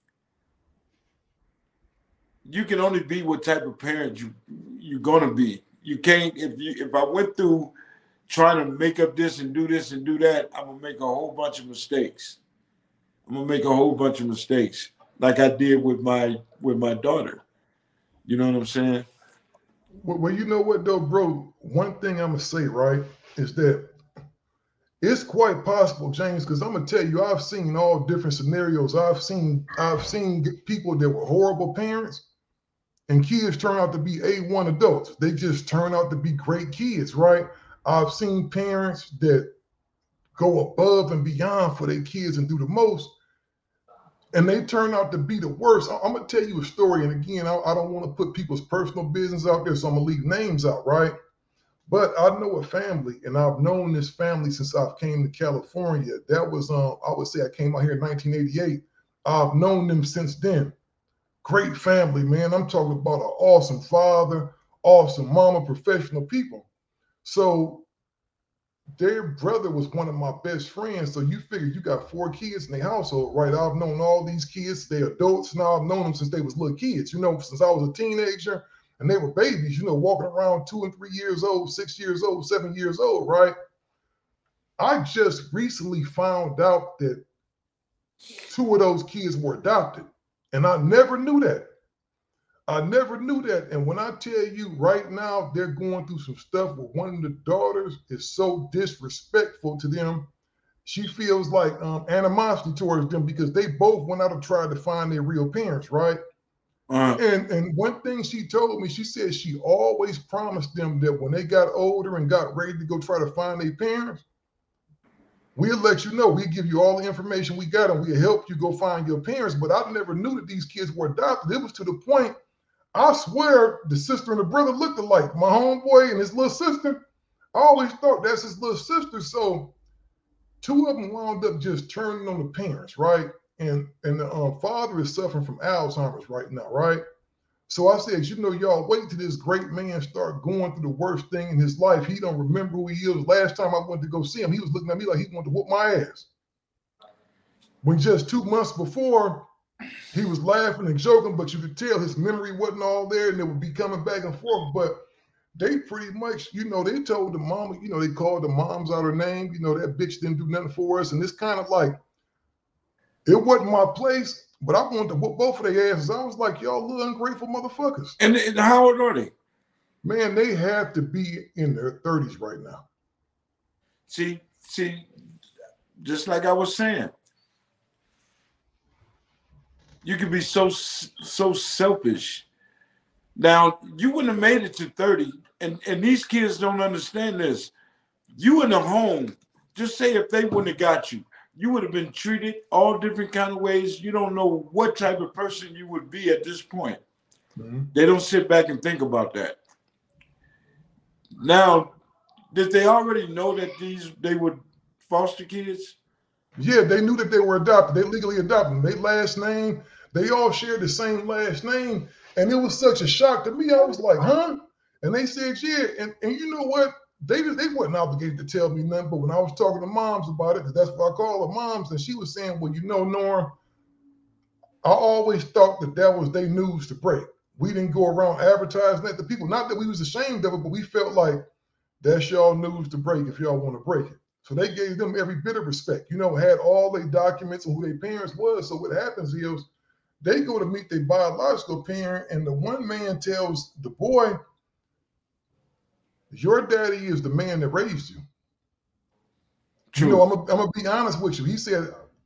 you can only be what type of parent you you're gonna be. You can't if you if I went through trying to make up this and do this and do that, I'm gonna make a whole bunch of mistakes. I'm gonna make a whole bunch of mistakes, like I did with my with my daughter. You know what I'm saying? Well, well, you know what though, bro? One thing I'm gonna say, right, is that it's quite possible, James, because I'm gonna tell you, I've seen all different scenarios. I've seen I've seen people that were horrible parents, and kids turn out to be A one adults. They just turn out to be great kids, right? I've seen parents that go above and beyond for their kids and do the most, and they turn out to be the worst. I'm going to tell you a story, and again, I, I don't want to put people's personal business out there, so I'm going to leave names out, right? But I know a family, and I've known this family since I came to California. That was, um, I would say I came out here in nineteen eighty-eight. I've known them since then. Great family, man. I'm talking about an awesome father, awesome mama, professional people. So their brother was one of my best friends. So you figure you got four kids in their household, right? I've known all these kids. They're adults now. I've known them since they was little kids, you know, since I was a teenager, and they were babies, you know, walking around two and three years old, six years old, seven years old, right? I just recently found out that two of those kids were adopted, and I never knew that. I never knew that. And when I tell you right now, they're going through some stuff with one of the daughters is so disrespectful to them. She feels like um, animosity towards them because they both went out and tried to find their real parents, right? Uh, and, and one thing she told me, she said she always promised them that when they got older and got ready to go try to find their parents, we'll let you know. We'll give you all the information we got and we'll help you go find your parents. But I never knew that these kids were adopted. It was to the point, I swear the sister and the brother looked alike. My homeboy and his little sister, I always thought that's his little sister. So two of them wound up just turning on the parents, right? And and the um, father is suffering from Alzheimer's right now, right? So I said, you know, y'all wait till this great man start going through the worst thing in his life. He don't remember who he is. Last time I went to go see him, he was looking at me like he wanted to whoop my ass. When just two months before, he was laughing and joking, but you could tell his memory wasn't all there, and it would be coming back and forth. But they pretty much, you know, they told the mama, you know, they called the moms out her name. You know, that bitch didn't do nothing for us. And it's kind of like, it wasn't my place, but I wanted to whoop both of their asses. I was like, y'all little ungrateful motherfuckers. And, and how old are they? Man, they have to be in their thirties right now. See, see, just like I was saying, you can be so so selfish. Now, you wouldn't have made it to thirty, and, and these kids don't understand this. You in the home, just say if they wouldn't have got you, you would have been treated all different kind of ways. You don't know what type of person you would be at this point. Mm-hmm. They don't sit back and think about that. Now, Did they already know that these they were foster kids? Yeah, they knew that they were adopted. They legally adopted them. Their last name, they all shared the same last name. And it was such a shock to me. I was like, huh? And they said, yeah. And, and you know what? They they weren't obligated to tell me nothing. But when I was talking to moms about it, because that's what I call her, moms, and she was saying, well, you know, Norm, I always thought that that was their news to break. We didn't go around advertising that to people. Not that we was ashamed of it, but we felt like that's y'all news to break if y'all want to break it. So they gave them every bit of respect, you know, had all their documents and who their parents was. So what happens is they go to meet their biological parent, and the one man tells the boy, your daddy is the man that raised you. True. You know, I'm going to be honest with you. He said,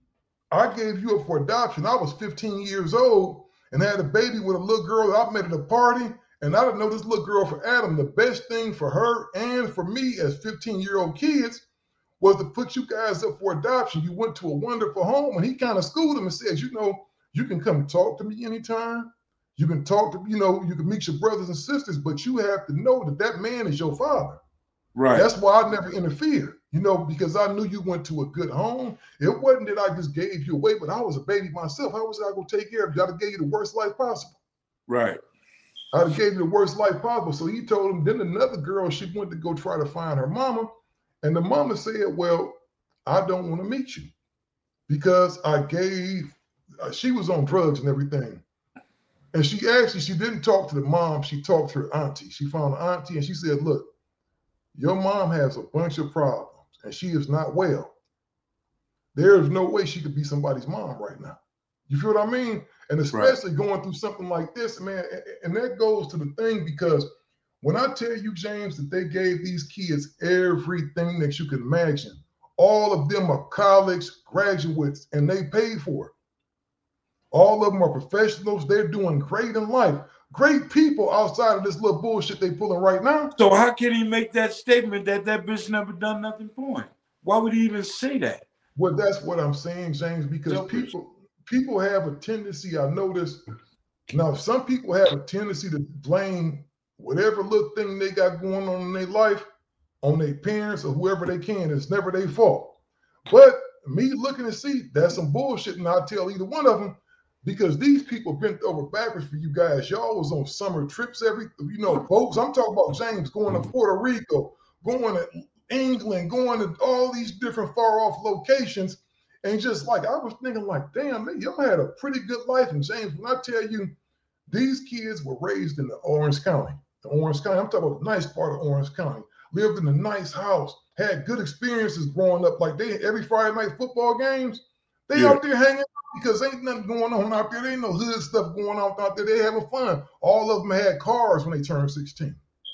I gave you up for adoption. I was fifteen years old and had a baby with a little girl that I met at a party. And I didn't know this little girl for Adam. The best thing for her and for me as fifteen-year-old kids was to put you guys up for adoption. You went to a wonderful home, and he kind of schooled him and says, you know, you can come talk to me anytime. You can talk to, you know, you can meet your brothers and sisters, but you have to know that that man is your father. Right. That's why I never interfered, you know, because I knew you went to a good home. It wasn't that I just gave you away, but I was a baby myself. How was I going to take care of you? I'd have gave you the worst life possible. Right. I'd have gave you the worst life possible. So he told him, then another girl, she went to go try to find her mama. And the mama said, well, I don't want to meet you because I gave, uh, she was on drugs and everything. And she actually, she didn't talk to the mom. She talked to her auntie. She found an auntie and she said, look, your mom has a bunch of problems and she is not well. There is no way she could be somebody's mom right now. You feel what I mean? And especially right. going through something like this, man. And that goes to the thing, because when I tell you, James, that they gave these kids everything that you can imagine, all of them are college graduates and they paid for it. All of them are professionals. They're doing great in life. Great people outside of this little bullshit they pulling right now. So how can he make that statement that that bitch never done nothing for him? Why would he even say that? Well, that's what I'm saying, James, because so, people people have a tendency, I notice, now some people have a tendency to blame whatever little thing they got going on in their life on their parents or whoever they can. It's never their fault. But me looking to see, that's some bullshit, and I'll tell either one of them, because these people bent over backwards for you guys. Y'all was on summer trips, every, you know, boats. I'm talking about James going to Puerto Rico, going to England, going to all these different far off locations. And just like, I was thinking like, damn, man, y'all had a pretty good life. And James, when I tell you, these kids were raised in the Orange County, the Orange County, I'm talking about the nice part of Orange County, lived in a nice house, had good experiences growing up. Like they, every Friday night football games, they yeah. out there hanging out because ain't nothing going on out there. There ain't no hood stuff going on out there. They having fun. All of them had cars when they turned sixteen.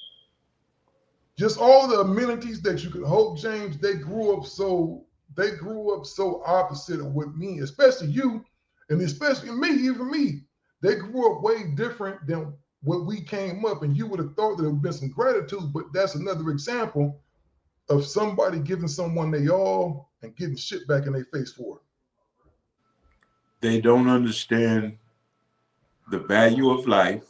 Just all the amenities that you could hope, James, they grew up so, they grew up so opposite of what me, especially you, and especially me, even me. They grew up way different than what we came up, and you would have thought there would have been some gratitude, but that's another example of somebody giving someone they all and getting shit back in their face for it. They don't understand the value of life.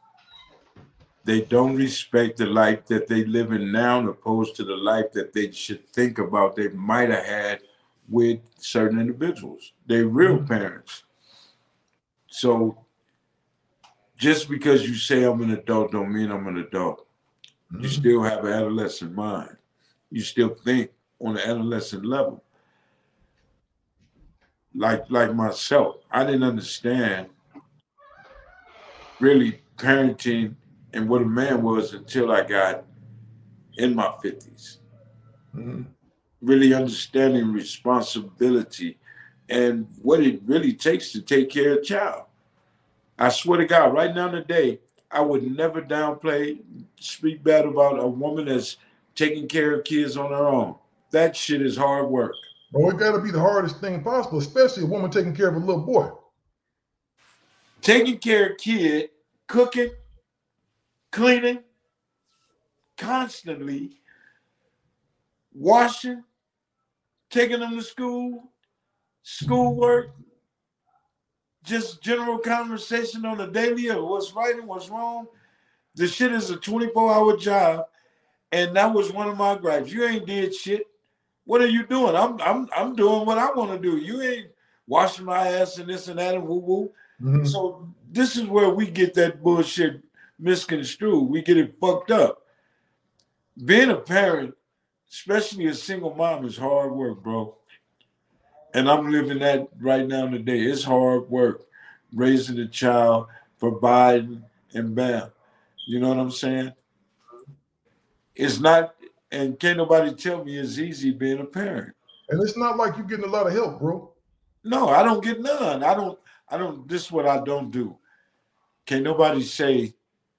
They don't respect the life that they live in now, opposed to the life that they should think about they might have had with certain individuals, their real mm-hmm. parents. So just because you say I'm an adult don't mean I'm an adult. Mm-hmm. You still have an adolescent mind. You still think on an adolescent level. Like, like myself, I didn't understand really parenting and what a man was until I got in my fifties. Mm-hmm. Really understanding responsibility and what it really takes to take care of a child. I swear to God, right now today, I would never downplay, speak bad about a woman that's taking care of kids on her own. That shit is hard work. Well, it got to be the hardest thing possible, especially a woman taking care of a little boy. Taking care of kid, cooking, cleaning, constantly, washing, taking them to school, schoolwork, just general conversation on the daily of what's right and what's wrong. The shit is a twenty-four hour job. And that was one of my gripes. You ain't did shit. What are you doing? I'm I'm I'm doing what I want to do. You ain't washing my ass and this and that and woo woo. Mm-hmm. So this is where we get that bullshit misconstrued. We get it fucked up. Being a parent, especially a single mom, is hard work, bro. And I'm living that right now today. It's hard work raising a child, providing, and bam. You know what I'm saying? It's not, and can't nobody tell me it's easy being a parent. And it's not like you're getting a lot of help, bro. No, I don't get none. I don't, I don't, this is what I don't do. Can't nobody say,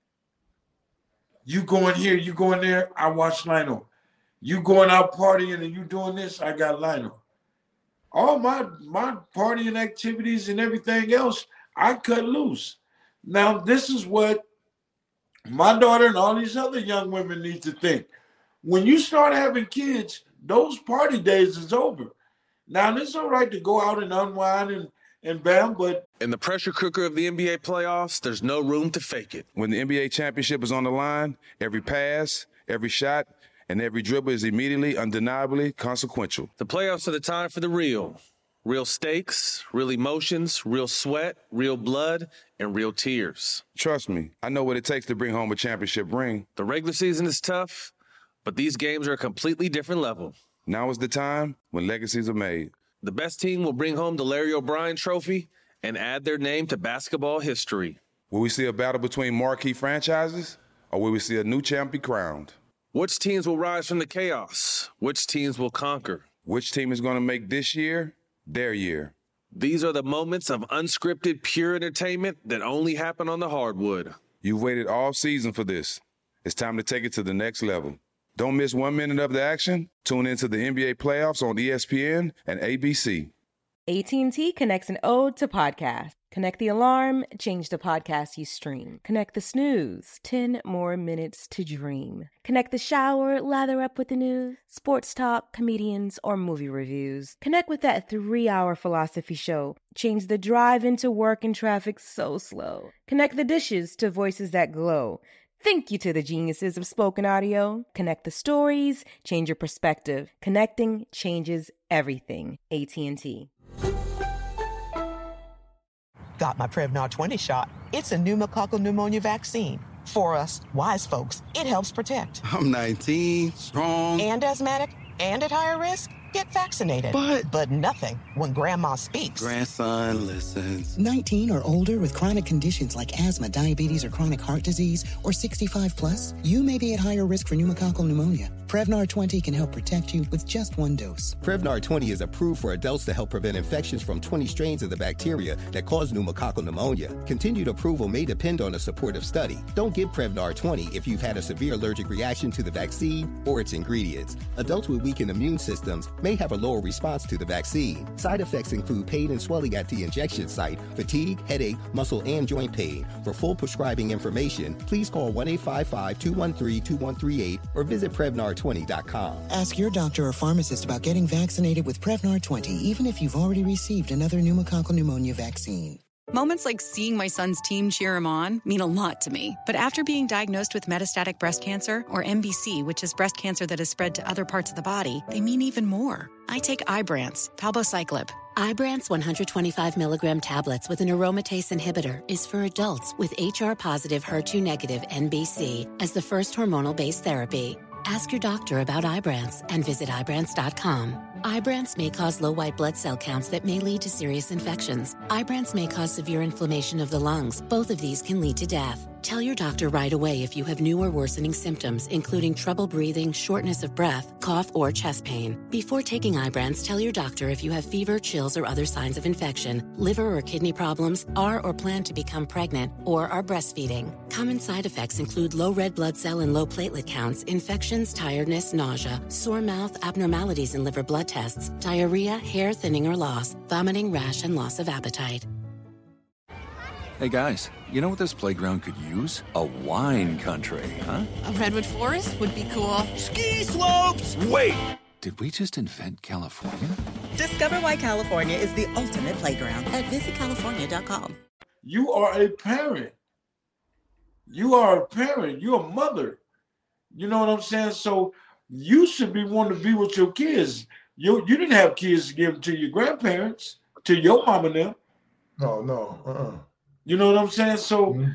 you going here, you going there, I watch Lionel. You going out partying and you doing this, I got Lionel. All my, my partying activities and everything else, I cut loose. Now, this is what my daughter and all these other young women need to think. When you start having kids, those party days is over. Now, it's all right to go out and unwind and, and bam, but... In the pressure cooker of the N B A playoffs, there's no room to fake it. When the N B A championship is on the line, every pass, every shot, and every dribble is immediately, undeniably consequential. The playoffs are the time for the real. Real stakes, real emotions, real sweat, real blood, and real tears. Trust me, I know what it takes to bring home a championship ring. The regular season is tough, but these games are a completely different level. Now is the time when legacies are made. The best team will bring home the Larry O'Brien Trophy and add their name to basketball history. Will we see a battle between marquee franchises, or will we see a new champ be crowned? Which teams will rise from the chaos? Which teams will conquer? Which team is going to make this year their year? These are the moments of unscripted, pure entertainment that only happen on the hardwood. You've waited all season for this. It's time to take it to the next level. Don't miss one minute of the action. Tune into the N B A playoffs on E S P N and A B C. A T and T connects an ode to podcast. Connect the alarm, change the podcast you stream. Connect the snooze, ten more minutes to dream. Connect the shower, lather up with the news, sports talk, comedians, or movie reviews. Connect with that three-hour philosophy show. Change the drive into work and traffic so slow. Connect the dishes to voices that glow. Thank you to the geniuses of spoken audio. Connect the stories, change your perspective. Connecting changes everything. A T and T. Got my Prevnar twenty shot. It's a pneumococcal pneumonia vaccine. For us, wise folks, it helps protect. I'm nineteen, strong. And asthmatic, and at higher risk. Get vaccinated. But... But nothing when Grandma speaks. Grandson listens. nineteen or older with chronic conditions like asthma, diabetes, or chronic heart disease, or sixty-five plus, you may be at higher risk for pneumococcal pneumonia. Prevnar twenty can help protect you with just one dose. Prevnar twenty is approved for adults to help prevent infections from twenty strains of the bacteria that cause pneumococcal pneumonia. Continued approval may depend on a supportive study. Don't give Prevnar twenty if you've had a severe allergic reaction to the vaccine or its ingredients. Adults with weakened immune systems may have a lower response to the vaccine. Side effects include pain and swelling at the injection site, fatigue, headache, muscle, and joint pain. For full prescribing information, please call one eight five five, two one three, two one three eight or visit Prevnar twenty dot com. Ask your doctor or pharmacist about getting vaccinated with Prevnar twenty, even if you've already received another pneumococcal pneumonia vaccine. Moments like seeing my son's team cheer him on mean a lot to me. But after being diagnosed with metastatic breast cancer, or M B C, which is breast cancer that has spread to other parts of the body, they mean even more. I take Ibrance, palbociclib. Ibrance one hundred twenty-five milligram tablets with an aromatase inhibitor is for adults with H R-positive, H E R two negative N B C as the first hormonal-based therapy. Ask your doctor about Ibrance and visit Ibrance dot com. Ibrance may cause low white blood cell counts that may lead to serious infections. Ibrance may cause severe inflammation of the lungs. Both of these can lead to death. Tell your doctor right away if you have new or worsening symptoms, including trouble breathing, shortness of breath, cough, or chest pain. Before taking Ibrance, tell your doctor if you have fever, chills, or other signs of infection, liver or kidney problems, are or plan to become pregnant, or are breastfeeding. Common side effects include low red blood cell and low platelet counts, infections, tiredness, nausea, sore mouth, abnormalities in liver blood tests, diarrhea, hair thinning or loss, vomiting, rash, and loss of appetite. Hey guys, you know what this playground could use? A wine country, huh? A redwood forest would be cool. Ski slopes! Wait! Did we just invent California? Discover why California is the ultimate playground at visit california dot com. You are a parent. You are a parent. You're a mother. You know what I'm saying? So you should be wanting to be with your kids. You you didn't have kids to give them to your grandparents, to your mom and them. No, no. Uh-uh. You know what I'm saying? So mm-hmm.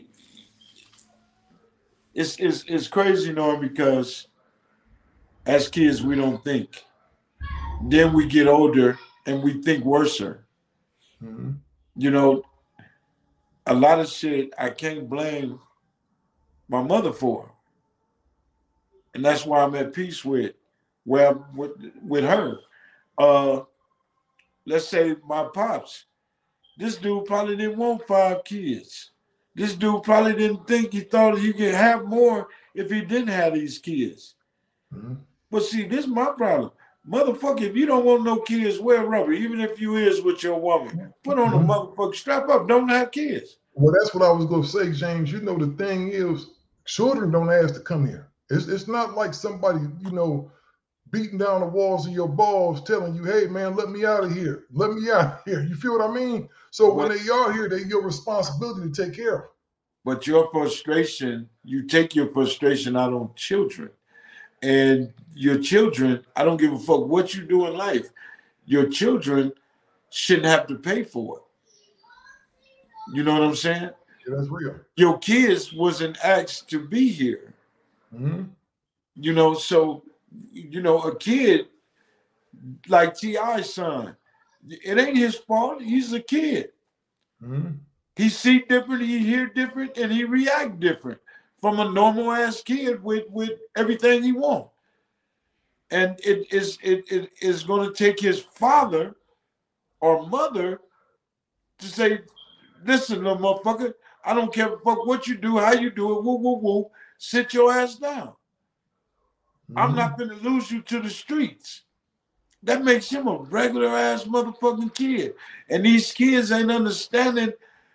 it's, it's, it's crazy, Norm, because as kids, we don't think. Then we get older and we think worser. Mm-hmm. You know, a lot of shit I can't blame my mother for. And that's why I'm at peace with where with, with her. Uh, let's say my pops. This dude probably didn't want five kids. This dude probably didn't think he thought he could have more if he didn't have these kids. Mm-hmm. But see, this is my problem. Motherfucker, if you don't want no kids, wear rubber. Even if you is with your woman, put on mm-hmm. a motherfucker, strap up, don't have kids. Well, that's what I was going to say, James. You know, the thing is, children don't ask to come here. It's, it's not like somebody, you know, beating down the walls of your balls telling you, hey, man, let me out of here. Let me out of here. You feel what I mean? So but, when they are here, they're your responsibility to take care of them. But your frustration, you take your frustration out on children. And your children, I don't give a fuck what you do in life. Your children shouldn't have to pay for it. You know what I'm saying? Yeah, that's real. Your kids wasn't asked to be here. Mm-hmm. You know, so, you know, a kid like T I's son, it ain't his fault. He's a kid. Mm-hmm. He see different, he hear different, and he react different from a normal ass kid with, with everything he wants. And it is it, it is going to take his father or mother to say, listen, little motherfucker, I don't care fuck what you do, how you do it, woo, woo, woo. Sit your ass down. Mm-hmm. I'm not going to lose you to the streets. That makes him a regular ass motherfucking kid. And these kids ain't understanding.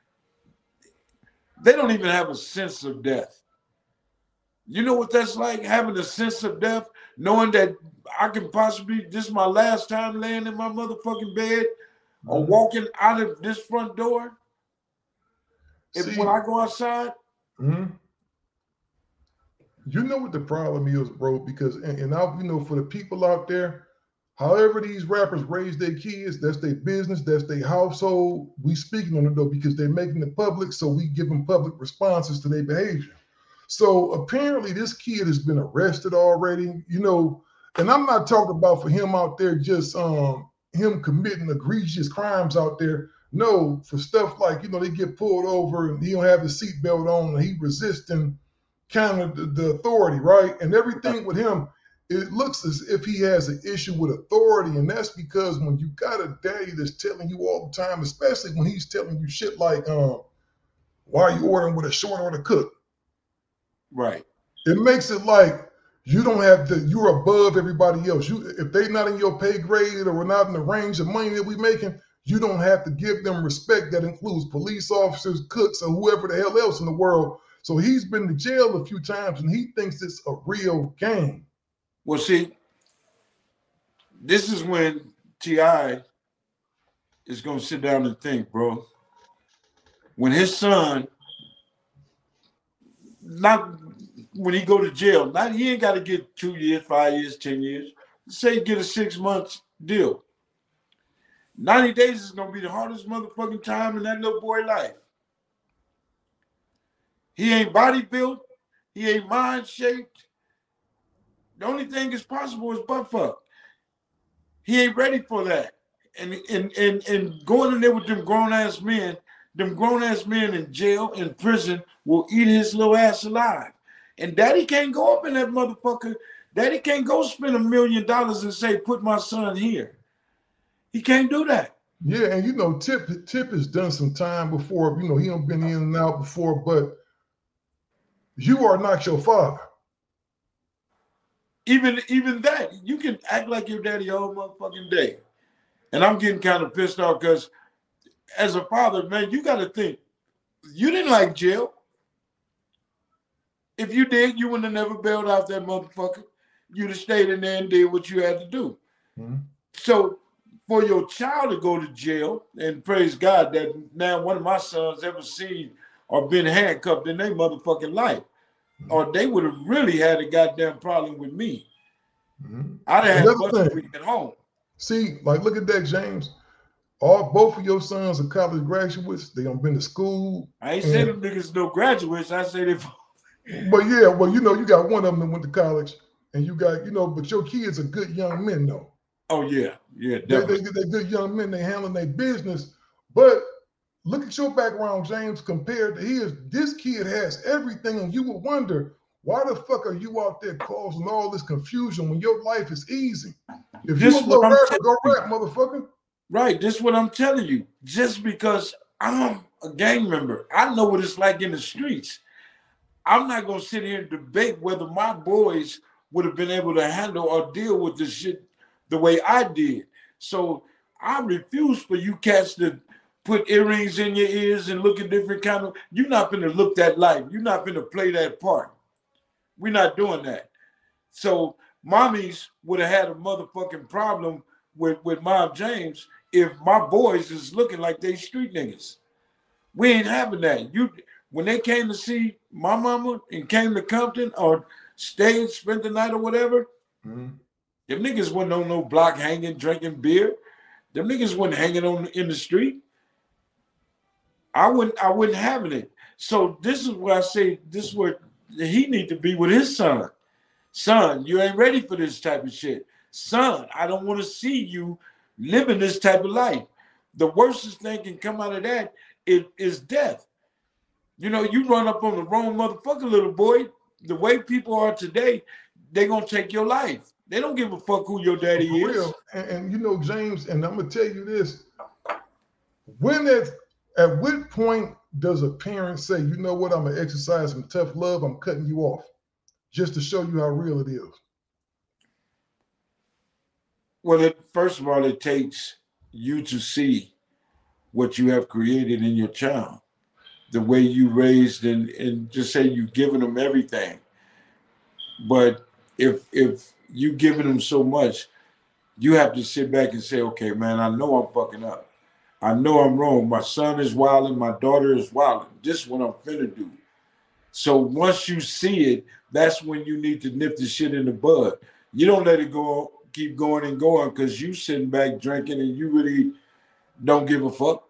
They don't even have a sense of death. You know what that's like, having a sense of death, knowing that I can possibly, this is my last time laying in my motherfucking bed mm-hmm. or walking out of this front door. If See, when I go outside. Mm-hmm. You know what the problem is, bro, because, and, and I, you know, for the people out there, however these rappers raise their kids, that's their business, that's their household. We speaking on it, though, because they're making it public, so we give them public responses to their behavior. So apparently this kid has been arrested already, you know, and I'm not talking about for him out there just um him committing egregious crimes out there. No, for stuff like, you know, they get pulled over and he don't have his seatbelt on and he resisting kind of the, the authority, right? And everything with him, it looks as if he has an issue with authority. And that's because when you got a daddy that's telling you all the time, especially when he's telling you shit like, um, why are you ordering with a short order cook? Right. It makes it like you don't have to, you're above everybody else. You, if they're not in your pay grade or not in the range of money that we making, you don't have to give them respect. That includes police officers, cooks, or whoever the hell else in the world. So he's been to jail a few times and he thinks it's a real game. Well, see, this is when T I is going to sit down and think, bro. When his son, not when he go to jail, not he ain't got to get two years, five years, ten years. Say he get a six months deal. ninety days is going to be the hardest motherfucking time in that little boy life. He ain't body built. He ain't mind shaped. The only thing is possible is butt fuck. He ain't ready for that. And, and, and, and going in there with them grown-ass men, them grown-ass men in jail, in prison, will eat his little ass alive. And daddy can't go up in that motherfucker. Daddy can't go spend a million dollars and say, put my son here. He can't do that. Yeah, and you know, Tip Tip has done some time before. You know, he done been in and out before, but you are not your father. Even, even that, you can act like your daddy all motherfucking day. And I'm getting kind of pissed off because as a father, man, you got to think, you didn't like jail. If you did, you wouldn't have never bailed out that motherfucker. You'd have stayed in there and did what you had to do. Mm-hmm. So for your child to go to jail, and praise God that now one of my sons ever seen or been handcuffed in their motherfucking life. or they would have really had a goddamn problem with me. Mm-hmm. I'd have had a bunch of thing, week at home. See, like, look at that, James. All both of your sons are college graduates. They done been to school. I ain't say them niggas no graduates. I say they. But yeah, well, you know, you got one of them that went to college, and you got, you know, but your kids are good young men, though. Oh yeah, yeah, They, definitely. they, they're good young men. They handling their business. But look at your background, James, compared to his. This kid has everything, and you would wonder, why the fuck are you out there causing all this confusion when your life is easy? If This you're a what little I'm rapper, telling go you. rap, motherfucker. Right, this is what I'm telling you. Just because I'm a gang member, I know what it's like in the streets. I'm not gonna sit here and debate whether my boys would have been able to handle or deal with this shit the way I did. So I refuse for you cats to put earrings in your ears and look at different kind of. You're not gonna look that life. You're not gonna play that part. We're not doing that. So mommies would have had a motherfucking problem with with Mom James if my boys is looking like they street niggas. We ain't having that. You when they came to see my mama and came to Compton or stayed, spent the night or whatever, mm-hmm. them niggas wasn't on no block hanging, drinking beer. Them niggas wasn't hanging on in the street. I wouldn't I wouldn't having it. So this is where I say this is where he need to be with his son. Son, you ain't ready for this type of shit. Son, I don't want to see you living this type of life. The worstest thing can come out of that is, is death. You know, you run up on the wrong motherfucker, little boy. The way people are today, they're going to take your life. They don't give a fuck who your daddy For is. real. And, and you know, James, and I'm going to tell you this. When that, at what point does a parent say, you know what, I'm going to exercise some tough love, I'm cutting you off, just to show you how real it is? Well, it, first of all, it takes you to see what you have created in your child, the way you raised, and, and just say you've given them everything. But if if you giving them so much, you have to sit back and say, okay, man, I know I'm fucking up. I know I'm wrong. My son is wilding. My daughter is wilding. This is what I'm finna do. So once you see it, that's when you need to nip the shit in the bud. You don't let it go, keep going and going because you sitting back drinking and you really don't give a fuck.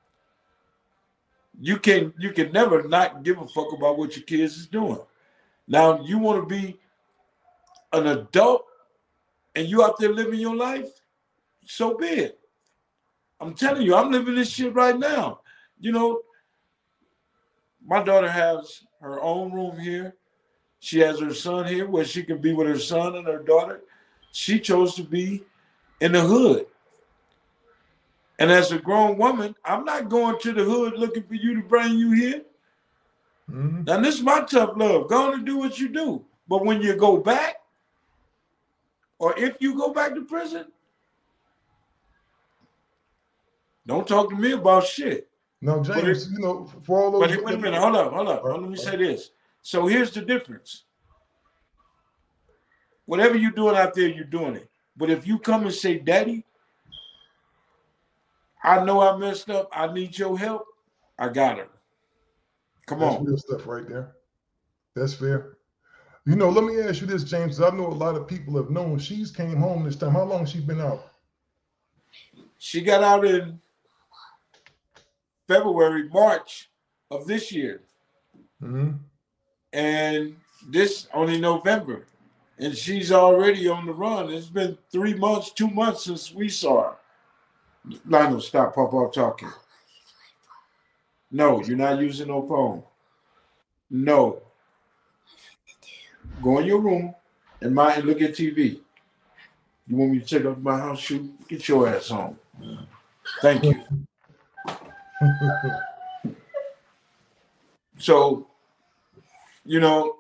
You can you can never not give a fuck about what your kids is doing. Now you want to be an adult and you out there living your life, so be it. I'm telling you, I'm living this shit right now. You know, my daughter has her own room here. She has her son here where she can be with her son and her daughter. She chose to be in the hood. And as a grown woman, I'm not going to the hood looking for you to bring you here. Mm-hmm. Now, this is my tough love. Go on and do what you do. But when you go back, or if you go back to prison, don't talk to me about shit. Now, James, you know, for all those... But wait a minute, hold up, hold up. Let me say this. So here's the difference. Whatever you're doing out there, you're doing it. But if you come and say, Daddy, I know I messed up. I need your help. I got her. Come That's on. real stuff right there. That's fair. You know, let me ask you this, James. I know a lot of people have known she's came home this time. How long has she been out? She got out in February, March of this year. Mm-hmm. And this only November. And she's already on the run. It's been three months, two months since we saw her. Lionel, stop, Papa talking. No, you're not using no phone. No. Go in your room and my and look at T V. You want me to check out my house shoe? Get your ass home. Thank you. So, you know,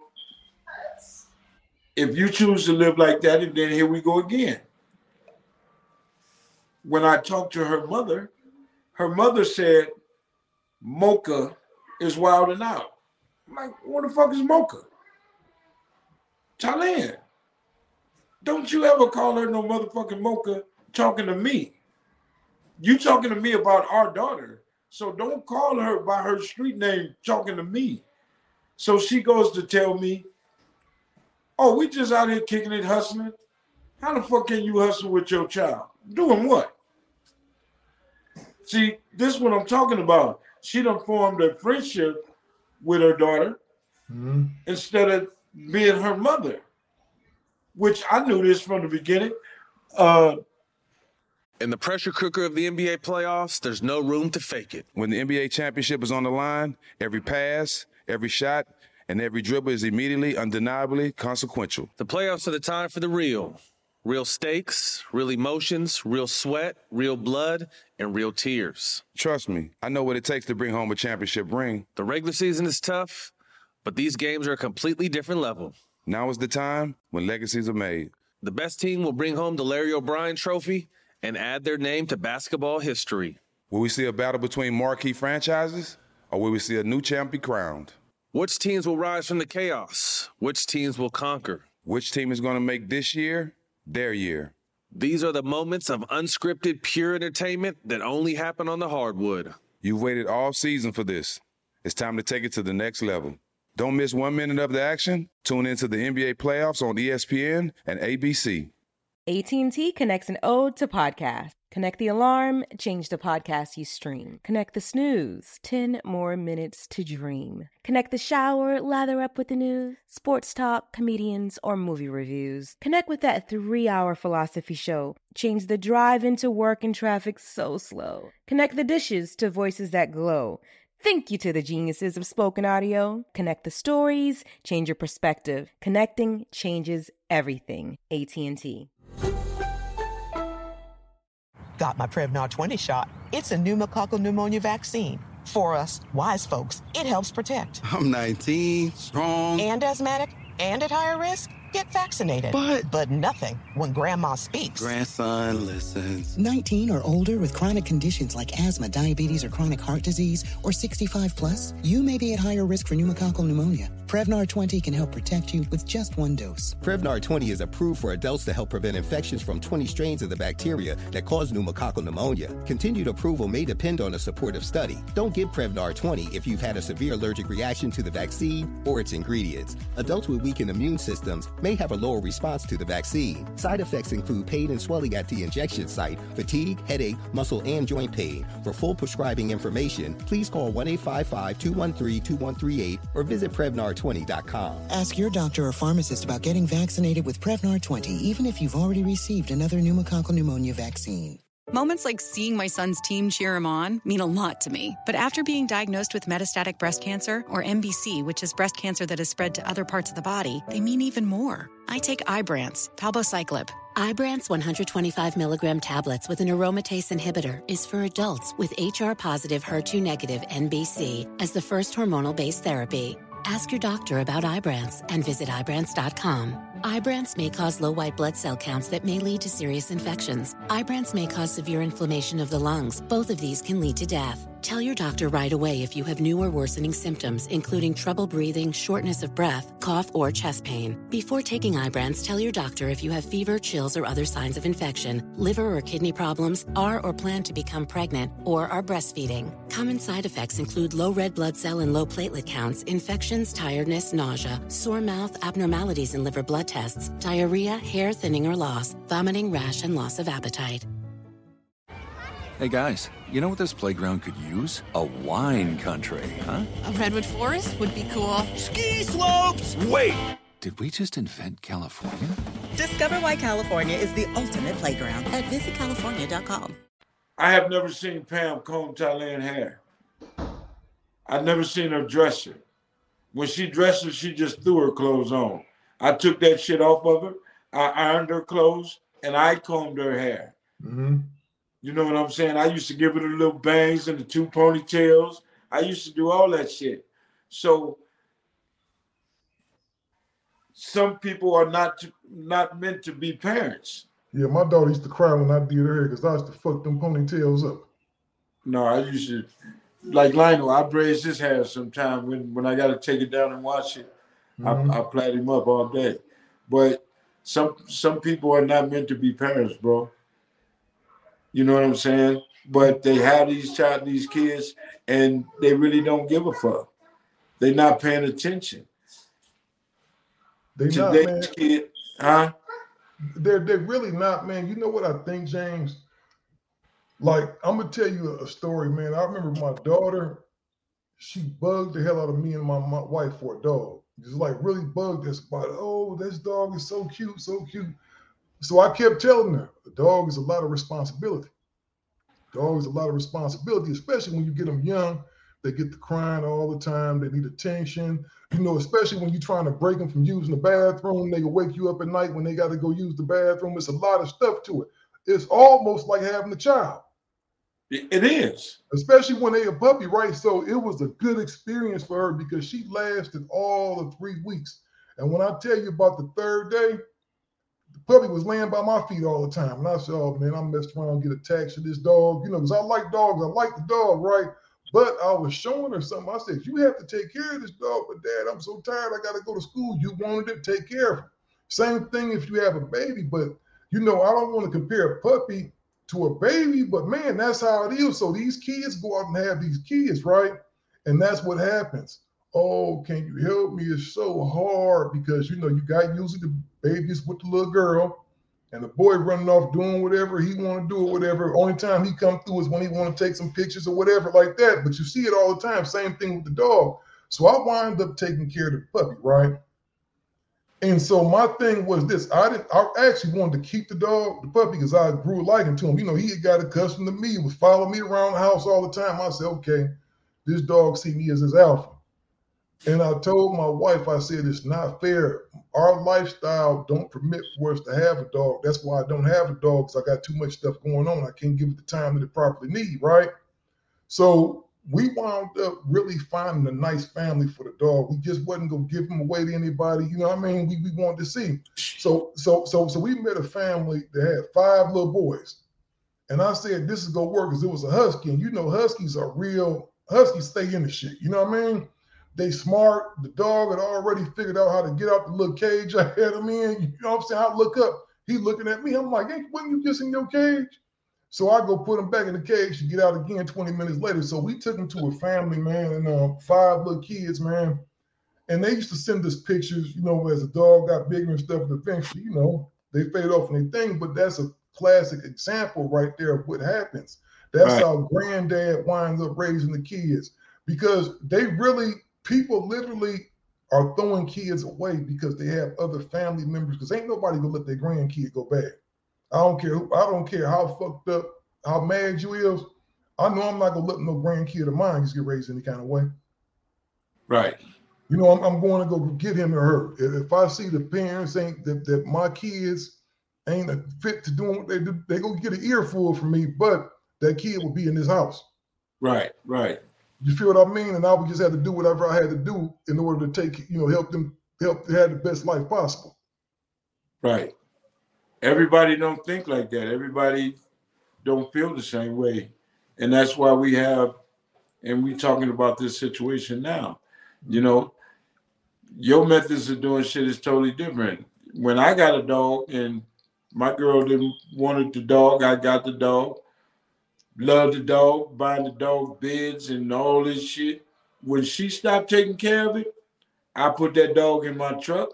if you choose to live like that, and then here we go again. When I talked to her mother, her mother said, Mocha is wilding out. I'm like, what the fuck is Mocha? Thailand. Don't you ever call her no motherfucking Mocha talking to me. You talking to me about our daughter. So don't call her by her street name talking to me. So she goes to tell me, oh, we just out here kicking it, hustling. How the fuck can you hustle with your child? Doing what? See, this is what I'm talking about. She done formed a friendship with her daughter mm-hmm. instead of being her mother, which I knew this from the beginning. Uh, In the pressure cooker of the N B A playoffs, there's no room to fake it. When the N B A championship is on the line, every pass, every shot, and every dribble is immediately, undeniably consequential. The playoffs are the time for the real. Real stakes, real emotions, real sweat, real blood, and real tears. Trust me, I know what it takes to bring home a championship ring. The regular season is tough, but these games are a completely different level. Now is the time when legacies are made. The best team will bring home the Larry O'Brien Trophy and add their name to basketball history. Will we see a battle between marquee franchises, or will we see a new champ be crowned? Which teams will rise from the chaos? Which teams will conquer? Which team is going to make this year their year? These are the moments of unscripted, pure entertainment that only happen on the hardwood. You've waited all season for this. It's time to take it to the next level. Don't miss one minute of the action. Tune into the N B A playoffs on E S P N and A B C. A T and T connects an ode to podcast. Connect the alarm, change the podcast you stream. Connect the snooze, ten more minutes to dream. Connect the shower, lather up with the news, sports talk, comedians, or movie reviews. Connect with that three-hour philosophy show. Change the drive into work and traffic so slow. Connect the dishes to voices that glow. Thank you to the geniuses of spoken audio. Connect the stories, change your perspective. Connecting changes everything. A T and T. Got my Prevnar twenty shot. It's a pneumococcal pneumonia vaccine. For us, wise folks, it helps protect. I'm nineteen, strong. And asthmatic, and at higher risk. Get vaccinated. But... But nothing when Grandma speaks. Grandson listens. nineteen or older with chronic conditions like asthma, diabetes, or chronic heart disease, or sixty-five plus, you may be at higher risk for pneumococcal pneumonia. Prevnar twenty can help protect you with just one dose. Prevnar twenty is approved for adults to help prevent infections from twenty strains of the bacteria that cause pneumococcal pneumonia. Continued approval may depend on a supportive study. Don't give Prevnar twenty if you've had a severe allergic reaction to the vaccine or its ingredients. Adults with weakened immune systems may have a lower response to the vaccine. Side effects include pain and swelling at the injection site, fatigue, headache, muscle, and joint pain. For full prescribing information, please call one eight five five, two one three, two one three eight or visit Prevnar twenty dot com. Ask your doctor or pharmacist about getting vaccinated with Prevnar twenty, even if you've already received another pneumococcal pneumonia vaccine. Moments like seeing my son's team cheer him on mean a lot to me. But after being diagnosed with metastatic breast cancer, or M B C, which is breast cancer that has spread to other parts of the body, they mean even more. I take Ibrance, palbociclib. Ibrance one hundred twenty-five milligram tablets with an aromatase inhibitor is for adults with H R-positive, H E R two negative N B C as the first hormonal-based therapy. Ask your doctor about Ibrance and visit Ibrance dot com. Ibrance may cause low white blood cell counts that may lead to serious infections. Ibrance may cause severe inflammation of the lungs. Both of these can lead to death. Tell your doctor right away if you have new or worsening symptoms, including trouble breathing, shortness of breath, cough, or chest pain. Before taking Ibrance, tell your doctor if you have fever, chills, or other signs of infection, liver or kidney problems, are or plan to become pregnant, or are breastfeeding. Common side effects include low red blood cell and low platelet counts, infections, tiredness, nausea, sore mouth, abnormalities in liver blood tests, diarrhea, hair thinning or loss, vomiting, rash, and loss of appetite. Hey guys, you know what this playground could use? A wine country, huh? A redwood forest would be cool. Ski slopes! Wait! Did we just invent California? Discover why California is the ultimate playground at visit california dot com. I have never seen Pam comb Thailand hair. I've never seen her dress her. When she dressed her, she just threw her clothes on. I took that shit off of her. I ironed her clothes, and I combed her hair. Mm-hmm. You know what I'm saying? I used to give her the little bangs and the two ponytails. I used to do all that shit. So some people are not to, not meant to be parents. Yeah, my daughter used to cry when I did her hair because I used to fuck them ponytails up. No, I used to, like Lionel, I braids his hair sometime when, when I got to take it down and wash it. Mm-hmm. I, I plait him up all day. But some some people are not meant to be parents, bro. You know what I'm saying? But they have these child, these kids, and they really don't give a fuck. They're not paying attention. They not, Today's man. kid, huh? They're they're really not, man. You know what I think, James? Like, I'm gonna tell you a story, man. I remember my daughter, she bugged the hell out of me and my, my wife for a dog. Just like really bugged us about, oh, this dog is so cute, so cute. So I kept telling her, a dog is a lot of responsibility. Dog is a lot of responsibility, especially when you get them young. They get to crying all the time. They need attention. You know, especially when you're trying to break them from using the bathroom. They can wake you up at night when they got to go use the bathroom. It's a lot of stuff to it. It's almost like having a child. It is. Especially when they a puppy, right? So it was a good experience for her because she lasted all of three weeks. And when I tell you about the third day, the puppy was laying by my feet all the time. And I said, oh, man, I messed around, get attached to this dog. You know, because I like dogs. I like the dog, right? But I was showing her something. I said, you have to take care of this dog. But, Dad, I'm so tired. I got to go to school. You wanted to take care of him. Same thing if you have a baby. But, you know, I don't want to compare a puppy to a baby. But, man, that's how it is. So these kids go out and have these kids, right? And that's what happens. Oh, can you help me? It's so hard because, you know, you got usually the babies with the little girl. And the boy running off doing whatever he want to do or whatever. Only time he come through is when he want to take some pictures or whatever like that. But you see it all the time. Same thing with the dog. So I wind up taking care of the puppy, right? And so my thing was this. I didn't. I actually wanted to keep the dog, the puppy, because I grew a liking to him. You know, he had got accustomed to me. He was following me around the house all the time. I said, okay, this dog see me as his alpha. And I told my wife, I said, it's not fair. Our lifestyle don't permit for us to have a dog. That's why I don't have a dog, because I got too much stuff going on. I can't give it the time that it properly need, right? So we wound up really finding a nice family for the dog. We just wasn't gonna give him away to anybody. You know what I mean? We we wanted to see. So so so so we met a family that had five little boys. And I said, this is gonna work, because it was a husky. And you know, huskies are real, huskies stay in the shit. You know what I mean? They smart. The dog had already figured out how to get out the little cage I had him in. You know what I'm saying? I look up. He looking at me. I'm like, hey, wasn't you just in your cage? So I go put him back in the cage to get out again twenty minutes later. So we took him to a family, man, and uh, five little kids, man. And they used to send us pictures, you know, as the dog got bigger and stuff. And eventually, you know, they faded off in their thing. But that's a classic example right there of what happens. That's right. How granddad winds up raising the kids, because they really – people literally are throwing kids away because they have other family members, because ain't nobody gonna let their grandkid go bad. I don't care who, I don't care how fucked up, how mad you is. I know I'm not gonna let no grandkid of mine just get raised any kind of way. Right. You know, I'm, I'm going to go get him or her. If, if I see the parents ain't that, that my kids ain't fit to doing what they do, they gonna get an earful from me, but that kid will be in this house. Right, right. You feel what I mean? And I would just have to do whatever I had to do in order to take, you know, help them, help have the best life possible. Right. Everybody don't think like that. Everybody don't feel the same way. And that's why we have, and we talking about this situation now. You know, your methods of doing shit is totally different. When I got a dog and my girl didn't wanted the dog, I got the dog. Love the dog, buying the dog beds and all this shit. When she stopped taking care of it, I put that dog in my truck.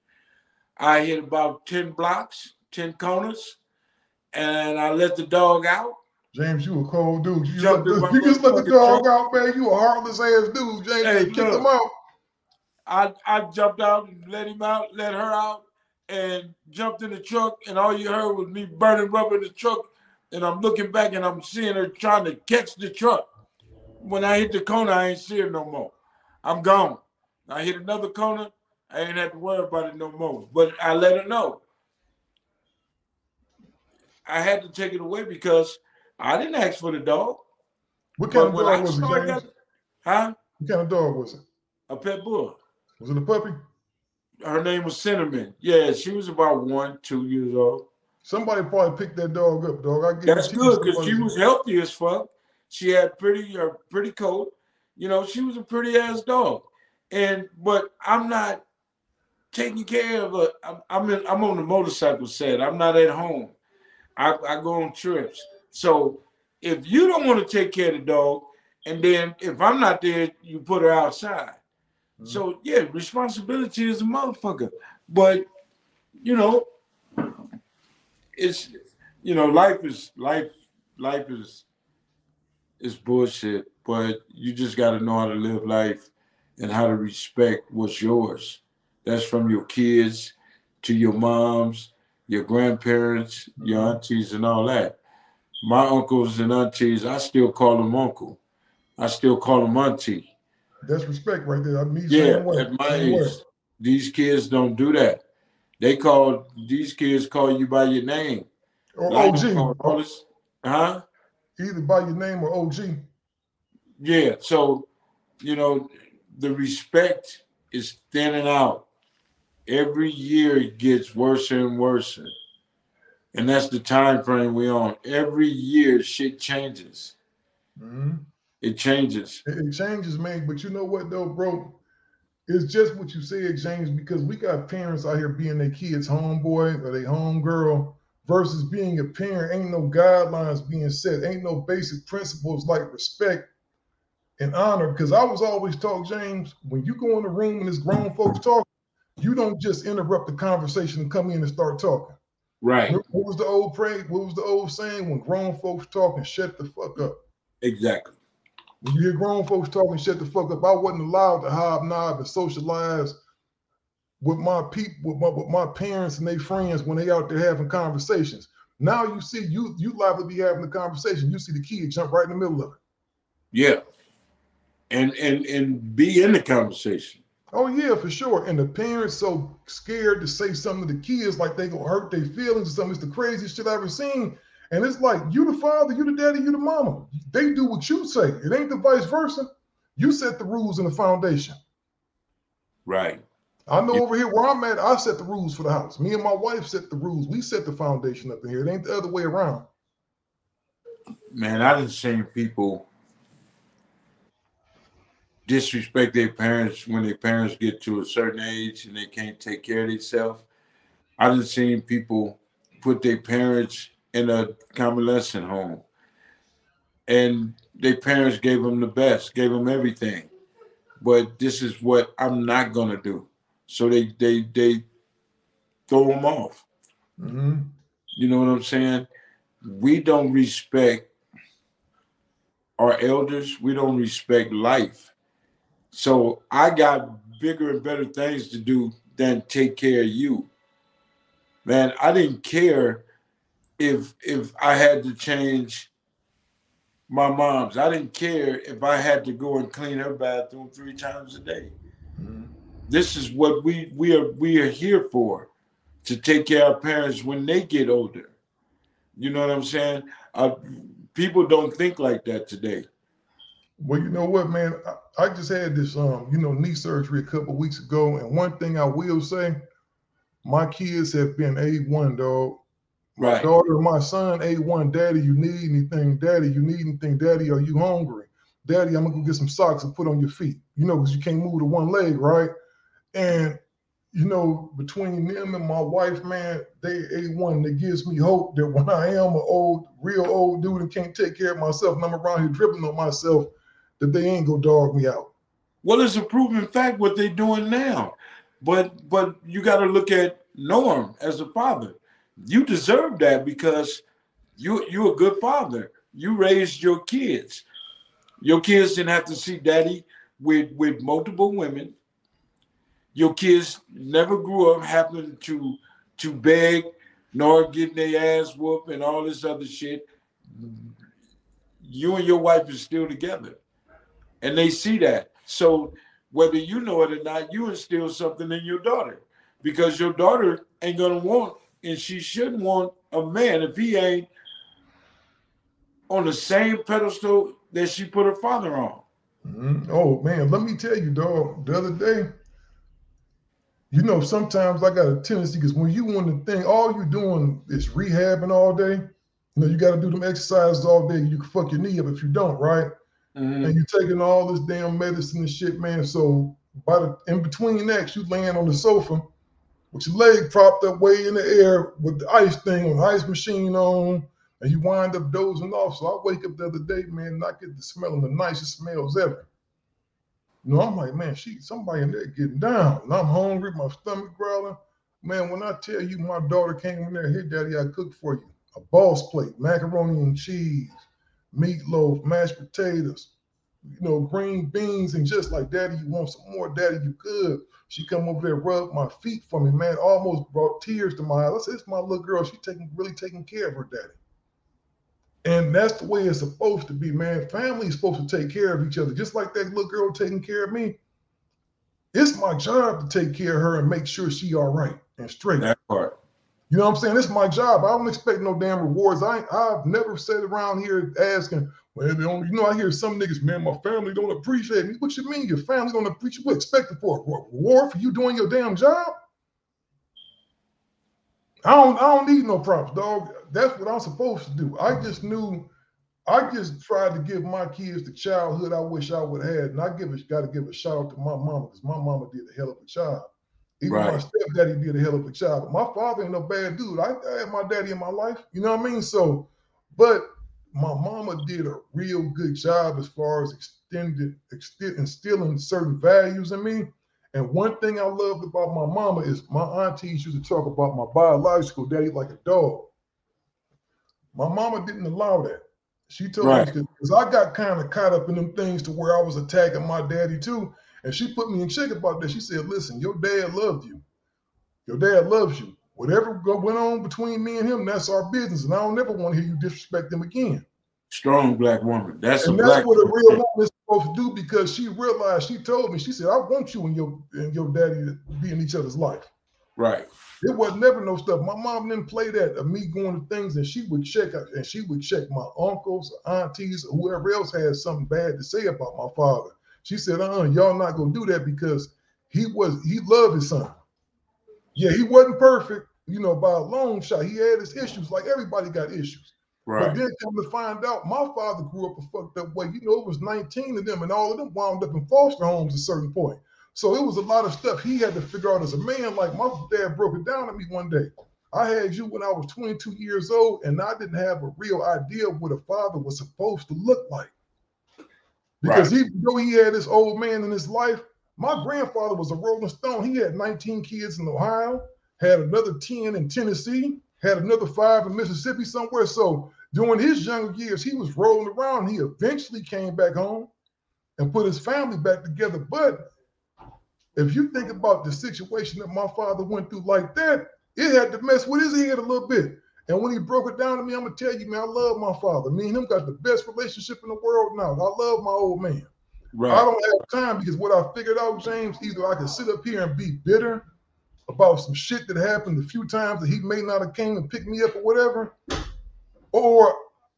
I hit about ten blocks, ten corners, and I let the dog out. James, you a cold dude. You, let the, you just let the dog truck. out, man. You a heartless ass dude, James. Hey, kick him out. I, I jumped out and let him out, let her out, and jumped in the truck, and all you heard was me burning rubber in the truck. And I'm looking back and I'm seeing her trying to catch the truck. When I hit the corner, I ain't see her no more. I'm gone. I hit another corner, I ain't have to worry about it no more. But I let her know. I had to take it away because I didn't ask for the dog. What kind but of dog was it, James? got, huh? What kind of dog was it? A pet bull. Was it a puppy? Her name was Cinnamon. Yeah, she was about one, two years old. Somebody probably picked that dog up, dog. I That's good, because she was healthy as fuck. She had pretty, her pretty coat. You know, she was a pretty ass dog. And but I'm not taking care of her. I'm I'm, in, I'm on the motorcycle set. I'm not at home. I, I go on trips. So if you don't want to take care of the dog, and then if I'm not there, you put her outside. So yeah, responsibility is a motherfucker. But you know, it's you know, life is life. Life is is bullshit. But you just got to know how to live life and how to respect what's yours. That's from your kids to your moms, your grandparents, your aunties, and all that. My uncles and aunties, I still call them uncle. I still call them auntie. That's respect right there. I mean, Yeah, same way. at my Same age, way. these kids don't do that. They call these kids call you by your name. Or Like O G. call all this- huh? Either by your name or O G. Yeah. So, you know, the respect is thinning out. Every year it gets worse and worse. And that's the time frame we on. Every year shit changes. Mm-hmm. It changes. It, it changes, man. But you know what, though, bro? It's just what you said, James, because we got parents out here being their kids' homeboy or their homegirl versus being a parent. Ain't no guidelines being set. Ain't no basic principles like respect and honor. Because I was always taught, James, when you go in the room and there's grown folks talking, you don't just interrupt the conversation and come in and start talking. Right. What was the old phrase? What was the old saying? When grown folks talking, shut the fuck up. Exactly. When you hear grown folks talking, shut the fuck up. I wasn't allowed to hobnob and socialize with my people, with my, with my parents and their friends when they out there having conversations. Now you see, you you liable to be having a conversation. You see the kid jump right in the middle of it. Yeah. And and and be in the conversation. Oh yeah, for sure. And the parents so scared to say something to the kids like they gonna hurt their feelings or something. It's the craziest shit I've ever seen. And it's like, you the father, you the daddy, you the mama. They do what you say. It ain't the vice versa. You set the rules and the foundation. Right. I know yeah. Over here where I'm at, I set the rules for the house. Me and my wife set the rules. We set the foundation up in here. It ain't the other way around. Man, I done seen people disrespect their parents when their parents get to a certain age and they can't take care of themselves. I done seen people put their parents in a convalescent home, and their parents gave them the best, gave them everything. But this is what I'm not gonna do. So they they they throw them off. Mm-hmm. You know what I'm saying? We don't respect our elders. We don't respect life. So I got bigger and better things to do than take care of you. Man, I didn't care if if I had to change my mom's. I didn't care if I had to go and clean her bathroom three times a day. Mm-hmm. This is what we we are we are here for, to take care of our parents when they get older. You know what I'm saying? Uh, people don't think like that today. Well, you know what, man? I, I just had this, um, you know, knee surgery a couple of weeks ago, and one thing I will say, my kids have been A one, dog. My right. daughter and my son, A one. Daddy, you need anything? Daddy, you need anything? Daddy, are you hungry? Daddy, I'm gonna go get some socks and put on your feet. You know, because you can't move to one leg, right? And you know, between them and my wife, man, they A one. That gives me hope that when I am an old, real old dude and can't take care of myself, and I'm around here dribbling on myself, that they ain't gonna dog me out. Well, it's a proven fact what they're doing now. But but you got to look at Norm as a father. You deserve that because you you're a good father. You raised your kids. Your kids didn't have to see daddy with, with multiple women. Your kids never grew up having to to beg nor getting their ass whooped and all this other shit. You and your wife is still together. And they see that. So whether you know it or not, you instill something in your daughter, because your daughter ain't going to want, and she shouldn't want, a man if he ain't on the same pedestal that she put her father on. Mm-hmm. Oh, man, let me tell you, dog, the other day, you know, sometimes I got a tendency, because when you want to think, all you're doing is rehabbing all day, you know, you got to do them exercises all day. You can fuck your knee up if you don't, right? Mm-hmm. And you're taking all this damn medicine and shit, man. So by the in between that, you laying on the sofa with your leg propped up way in the air with the ice thing on, the ice machine on, and you wind up dozing off. So I wake up the other day, man, and I get the smelling the nicest smells ever. You know, I'm like, man, she somebody in there getting down. And I'm hungry, my stomach growling. Man, when I tell you my daughter came in there, here, Daddy, I cooked for you. A boss plate, macaroni and cheese, meatloaf, mashed potatoes, you know, green beans, and just like, Daddy, you want some more? Daddy, you good. She come over there, rub my feet for me, man, almost brought tears to my eyes. I said, it's my little girl. She taking really taking care of her daddy. And that's the way it's supposed to be, man. Family is supposed to take care of each other. Just like that little girl taking care of me. It's my job to take care of her and make sure she all right and straight. That part. You know what I'm saying? It's my job. I don't expect no damn rewards. I I've never sat around here asking, well, they don't, you know, I hear some niggas, man, my family don't appreciate me. What you mean your family don't appreciate you? What, expecting for a reward for you doing your damn job? I don't I don't need no props, dog. That's what I'm supposed to do. I just knew, I just tried to give my kids the childhood I wish I would have had. And I give it, got to give a shout out to my mama, because my mama did a hell of a job. Even right. My stepdaddy did a hell of a job. But my father ain't no bad dude. I, I had my daddy in my life. You know what I mean? So, but my mama did a real good job as far as extended, extend, instilling certain values in me. And one thing I loved about my mama is my aunties used to talk about my biological daddy like a dog. My mama didn't allow that. She told right. me, because I got kind of caught up in them things to where I was attacking my daddy too. And she put me in check about that. She said, listen, your dad loved you. Your dad loves you. Whatever went on between me and him, that's our business. And I don't never want to hear you disrespect him again. Strong black woman. That's and a that's black what a woman. real woman is supposed to do, because she realized, she told me, she said, I want you and your and your daddy to be in each other's life. Right. It was never no stuff. My mom didn't play that of me going to things, and she would check and she would check my uncles, aunties, or whoever else had something bad to say about my father. She said, uh-uh, y'all not gonna do that, because he was he loved his son. Yeah, he wasn't perfect, you know, by a long shot. He had his issues, like everybody got issues. Right. But then come to find out, my father grew up a fucked up way. You know, it was nineteen of them, and all of them wound up in foster homes at a certain point. So it was a lot of stuff he had to figure out as a man. Like, my dad broke it down to me one day. I had you when I was twenty-two years old, and I didn't have a real idea of what a father was supposed to look like. Because right. even though he had this old man in his life, my grandfather was a Rolling Stone. He had nineteen kids in Ohio, had another ten in Tennessee, had another five in Mississippi somewhere. So during his younger years, he was rolling around. He eventually came back home and put his family back together. But if you think about the situation that my father went through like that, it had to mess with his head a little bit. And when he broke it down to me, I'm going to tell you, man, I love my father. Me and him got the best relationship in the world now. I love my old man. Right. I don't have time, because what I figured out, James, either I could sit up here and be bitter about some shit that happened a few times that he may not have came and picked me up or whatever, or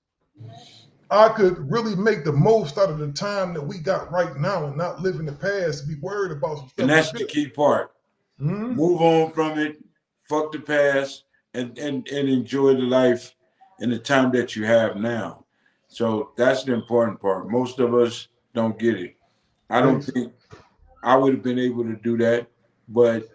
I could really make the most out of the time that we got right now and not live in the past and be worried about some stuff. And that's the key part. Mm-hmm. Move on from it, fuck the past, and, and, and enjoy the life and the time that you have now. So that's the important part. Most of us don't get it. I don't think I would have been able to do that, but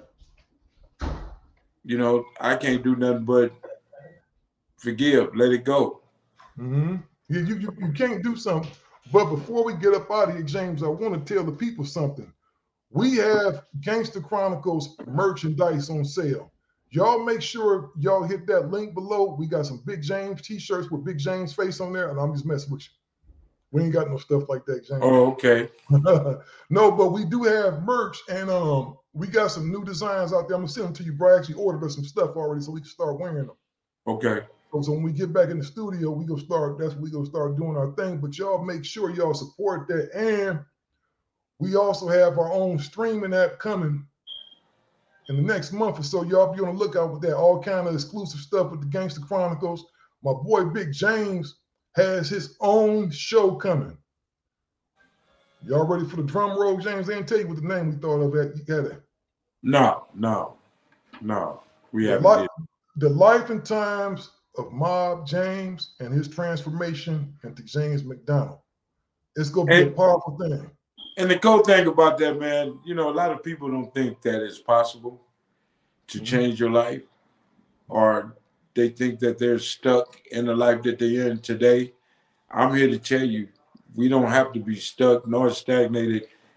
you know, I can't do nothing but forgive, let it go. Mm-hmm. You, you, you, you can't do something. But before we get up out of here, James, I want to tell the people something. We have Gangster Chronicles merchandise on sale. Y'all make sure y'all hit that link below. We got some Big James t-shirts with Big James face on there, and I'm just messing with you. We ain't got no stuff like that, James. Oh, okay. No, but we do have merch, and um, we got some new designs out there. I'm gonna send them to you, bro. I actually ordered us some stuff already, so we can start wearing them. Okay. So, so when we get back in the studio, we gonna start. That's when we gonna start doing our thing. But y'all make sure y'all support that, and we also have our own streaming app coming in the next month or so. Y'all be on the lookout with that. All kind of exclusive stuff with the Gangster Chronicles. My boy Big James has his own show coming. Y'all ready for the drum roll, James? I didn't tell you what the name we thought of that. You got it. No, no, no. We the haven't. Life, the life and times of Mob James and his transformation into James McDonald. It's gonna be and, a powerful thing. And the cool thing about that, man, you know, a lot of people don't think that it's possible to mm-hmm. change your life, or they think that they're stuck in the life that they're in today. I'm here to tell you, we don't have to be stuck nor stagnated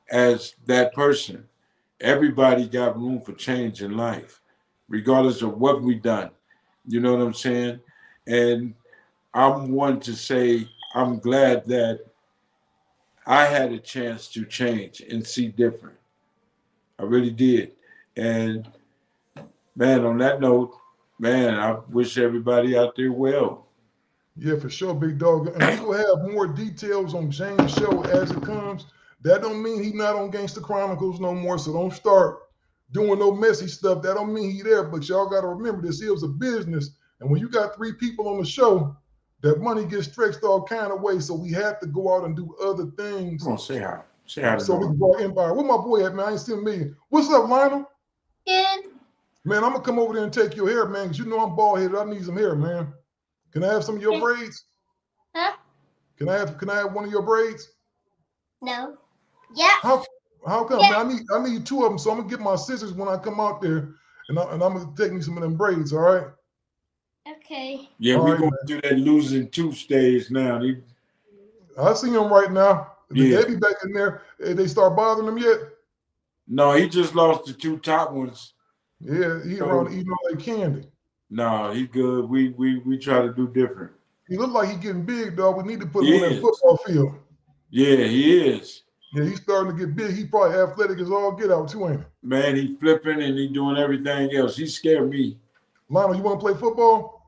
as that person. Everybody got room for change in life, regardless of what we've done. You know what I'm saying? And I'm one to say I'm glad that I had a chance to change and see different. I really did. And man, on that note, man, I wish everybody out there well. Yeah, for sure, big dog. And we will have more details on James' show as it comes. That don't mean he not on Gangster Chronicles no more, so don't start doing no messy stuff. That don't mean he there, but y'all got to remember this is a business. And when you got three people on the show, that money gets stretched all kind of ways, so we have to go out and do other things. Come on, say hi. Say hi to So we can go Empire. Where my boy at, man? I ain't seen me. What's up, Lionel? Good. Man, I'm going to come over there and take your hair, man, because you know I'm bald-headed. I need some hair, man. Can I have some of your braids? Huh? Can I have Can I have one of your braids? No. Yeah. How How come? Yeah. Man, I need I need two of them, so I'm gonna get my scissors when I come out there, and, I, and I'm gonna take me some of them braids. All right. Okay. Yeah, All we're right, going man. to do that losing tooth stage now. They- I see them right now. Yeah. They be back in there. Eh, They start bothering them yet? No, he just lost the two top ones. Yeah, he So- around eating all that candy. No, he good. We we we try to do different. He look like he getting big, dog. We need to put He him on that is. football field. Yeah, he is. Yeah, he's starting to get big. He probably athletic as all get out too, ain't he? Man, he flipping and he doing everything else. He scared me. Lionel, you want to play football?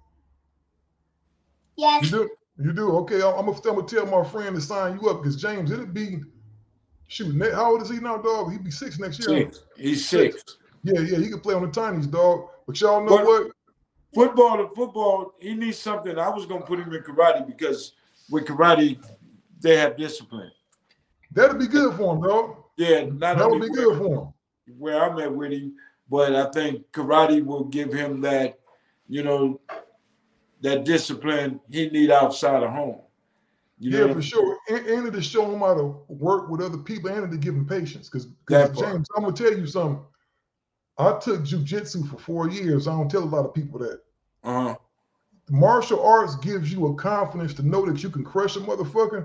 Yes. You do? You do? Okay, I'm, I'm gonna I'm gonna tell my friend to sign you up because James, it'll be shoot. ne- How old is he now, dog? He'll be six next year. Six. He's six. Yeah, yeah, he can play on the tinies, dog. But y'all know But- what? Football to football, he needs something. I was gonna put him in karate because with karate, they have discipline. That'll be good for him, dog. Yeah, not That would only be where, good for him. where I'm at with him, but I think karate will give him that, you know, that discipline he need outside of home. You Yeah, know? for sure. And, and to show him how to work with other people and to give him patience. Because That part. James, I'm gonna tell you something. I took jujitsu for four years. I don't tell a lot of people that. Uh-huh. Martial arts gives you a confidence to know that you can crush a motherfucker.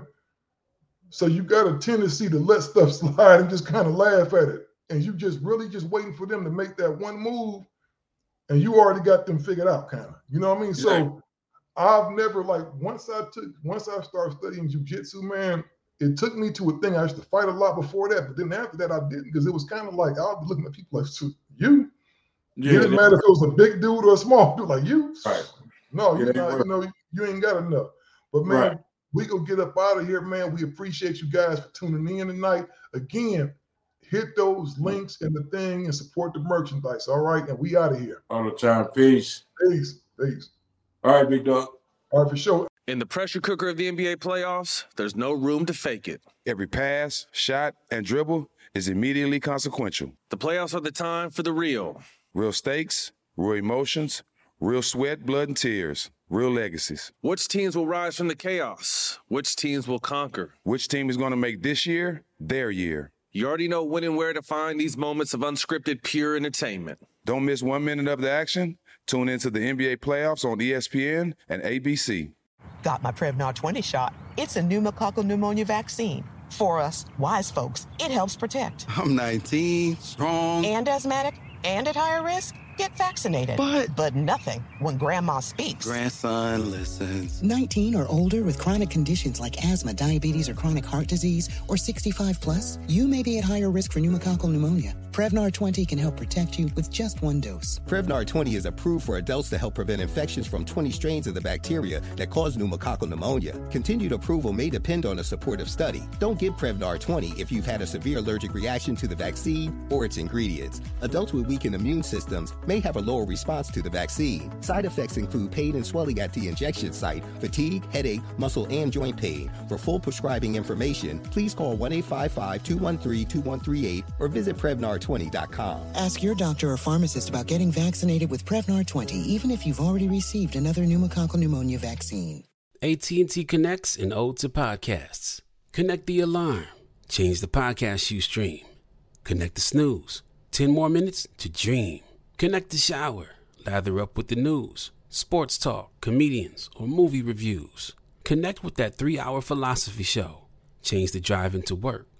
So you got a tendency to let stuff slide and just kind of laugh at it. And you just really just waiting for them to make that one move. And you already got them figured out, kind of. You know what I mean? So Yeah. I've never like once I took once I started studying jujitsu, man, it took me to a thing. I used to fight a lot before that, but then after that I didn't because it was kind of like I was looking at people like, "So you? Yeah, it didn't that- matter if it was a big dude or a small dude, like you. Right. No, Yeah, you they know, were. you know, you ain't got enough. But man, Right. we gonna get up out of here, man. We appreciate you guys for tuning in tonight. Again, hit those links in the thing and support the merchandise. All right, and we out of here. All the time. Peace. Peace, peace. All right, big dog. All right, for sure. In the pressure cooker of the N B A playoffs, there's no room to fake it. Every pass, shot, and dribble is immediately consequential. The playoffs are the time for the real. Real stakes, real emotions, real sweat, blood, and tears, real legacies. Which teams will rise from the chaos? Which teams will conquer? Which team is going to make this year their year? You already know when and where to find these moments of unscripted, pure entertainment. Don't miss one minute of the action. Tune into the N B A playoffs on E S P N and A B C. Got my Prevnar twenty shot. It's a pneumococcal pneumonia vaccine. For us, wise folks, it helps protect. I'm nineteen, strong. And asthmatic and at higher risk? Get vaccinated. But- But nothing when grandma speaks. Grandson listens. nineteen or older with chronic conditions like asthma, diabetes, or chronic heart disease, or sixty-five plus, you may be at higher risk for pneumococcal pneumonia. Prevnar twenty can help protect you with just one dose. Prevnar twenty is approved for adults to help prevent infections from twenty strains of the bacteria that cause pneumococcal pneumonia. Continued approval may depend on a supportive study. Don't give Prevnar twenty if you've had a severe allergic reaction to the vaccine or its ingredients. Adults with weakened immune systems may have a lower response to the vaccine. Side effects include pain and swelling at the injection site, fatigue, headache, muscle, and joint pain. For full prescribing information, please call one eight five five, two one three, two one three eight or visit Prevnar twenty dot com. Ask your doctor or pharmacist about getting vaccinated with Prevnar twenty, even if you've already received another pneumococcal pneumonia vaccine. A T and T connects an ode to podcasts. Connect the alarm. Change the podcast you stream. Connect the snooze. Ten more minutes to dream. Connect the shower. Lather up with the news, sports talk, comedians, or movie reviews. Connect with that three-hour philosophy show. Change the drive into work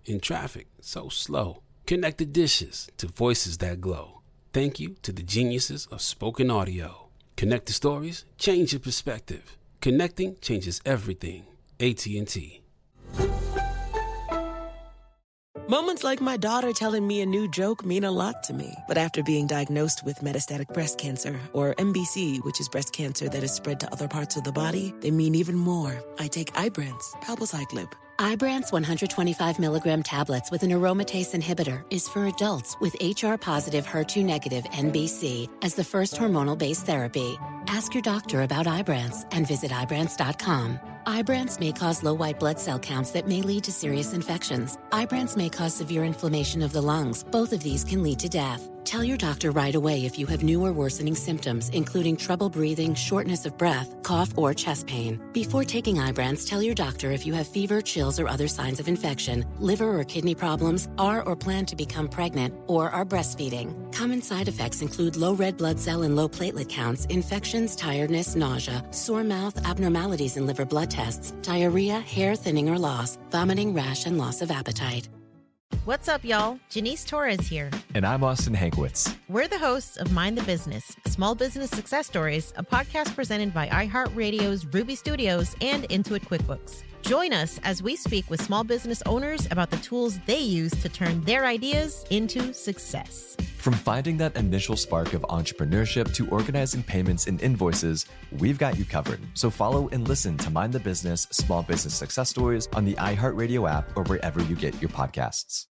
in traffic so slow. Connect the dishes to voices that glow. Thank you to the geniuses of spoken audio. Connect the stories, change your perspective. Connecting changes everything. A T and T. Moments like my daughter telling me a new joke mean a lot to me. But after being diagnosed with metastatic breast cancer, or M B C, which is breast cancer that is spread to other parts of the body, they mean even more. I take Ibrance, palbociclib. Ibrance one hundred twenty-five milligram tablets with an aromatase inhibitor is for adults with H R-positive, H E R two negative N B C as the first hormonal-based therapy. Ask your doctor about Ibrance and visit Ibrance dot com. Ibrance may cause low white blood cell counts that may lead to serious infections. Ibrance may cause severe inflammation of the lungs. Both of these can lead to death. Tell your doctor right away if you have new or worsening symptoms, including trouble breathing, shortness of breath, cough, or chest pain. Before taking Ibrance, tell your doctor if you have fever, chills, or other signs of infection, liver or kidney problems, are or plan to become pregnant, or are breastfeeding. Common side effects include low red blood cell and low platelet counts, infections, tiredness, nausea, sore mouth, abnormalities in liver blood tests, diarrhea, hair thinning or loss, vomiting, rash, and loss of appetite. What's up, y'all? Janice Torres here. And I'm Austin Hankwitz. We're the hosts of Mind the Business, Small Business Success Stories, a podcast presented by iHeartRadio's Ruby Studios and Intuit QuickBooks. Join us as we speak with small business owners about the tools they use to turn their ideas into success. From finding that initial spark of entrepreneurship to organizing payments and invoices, we've got you covered. So follow and listen to Mind the Business Small Business Success Stories on the iHeartRadio app or wherever you get your podcasts.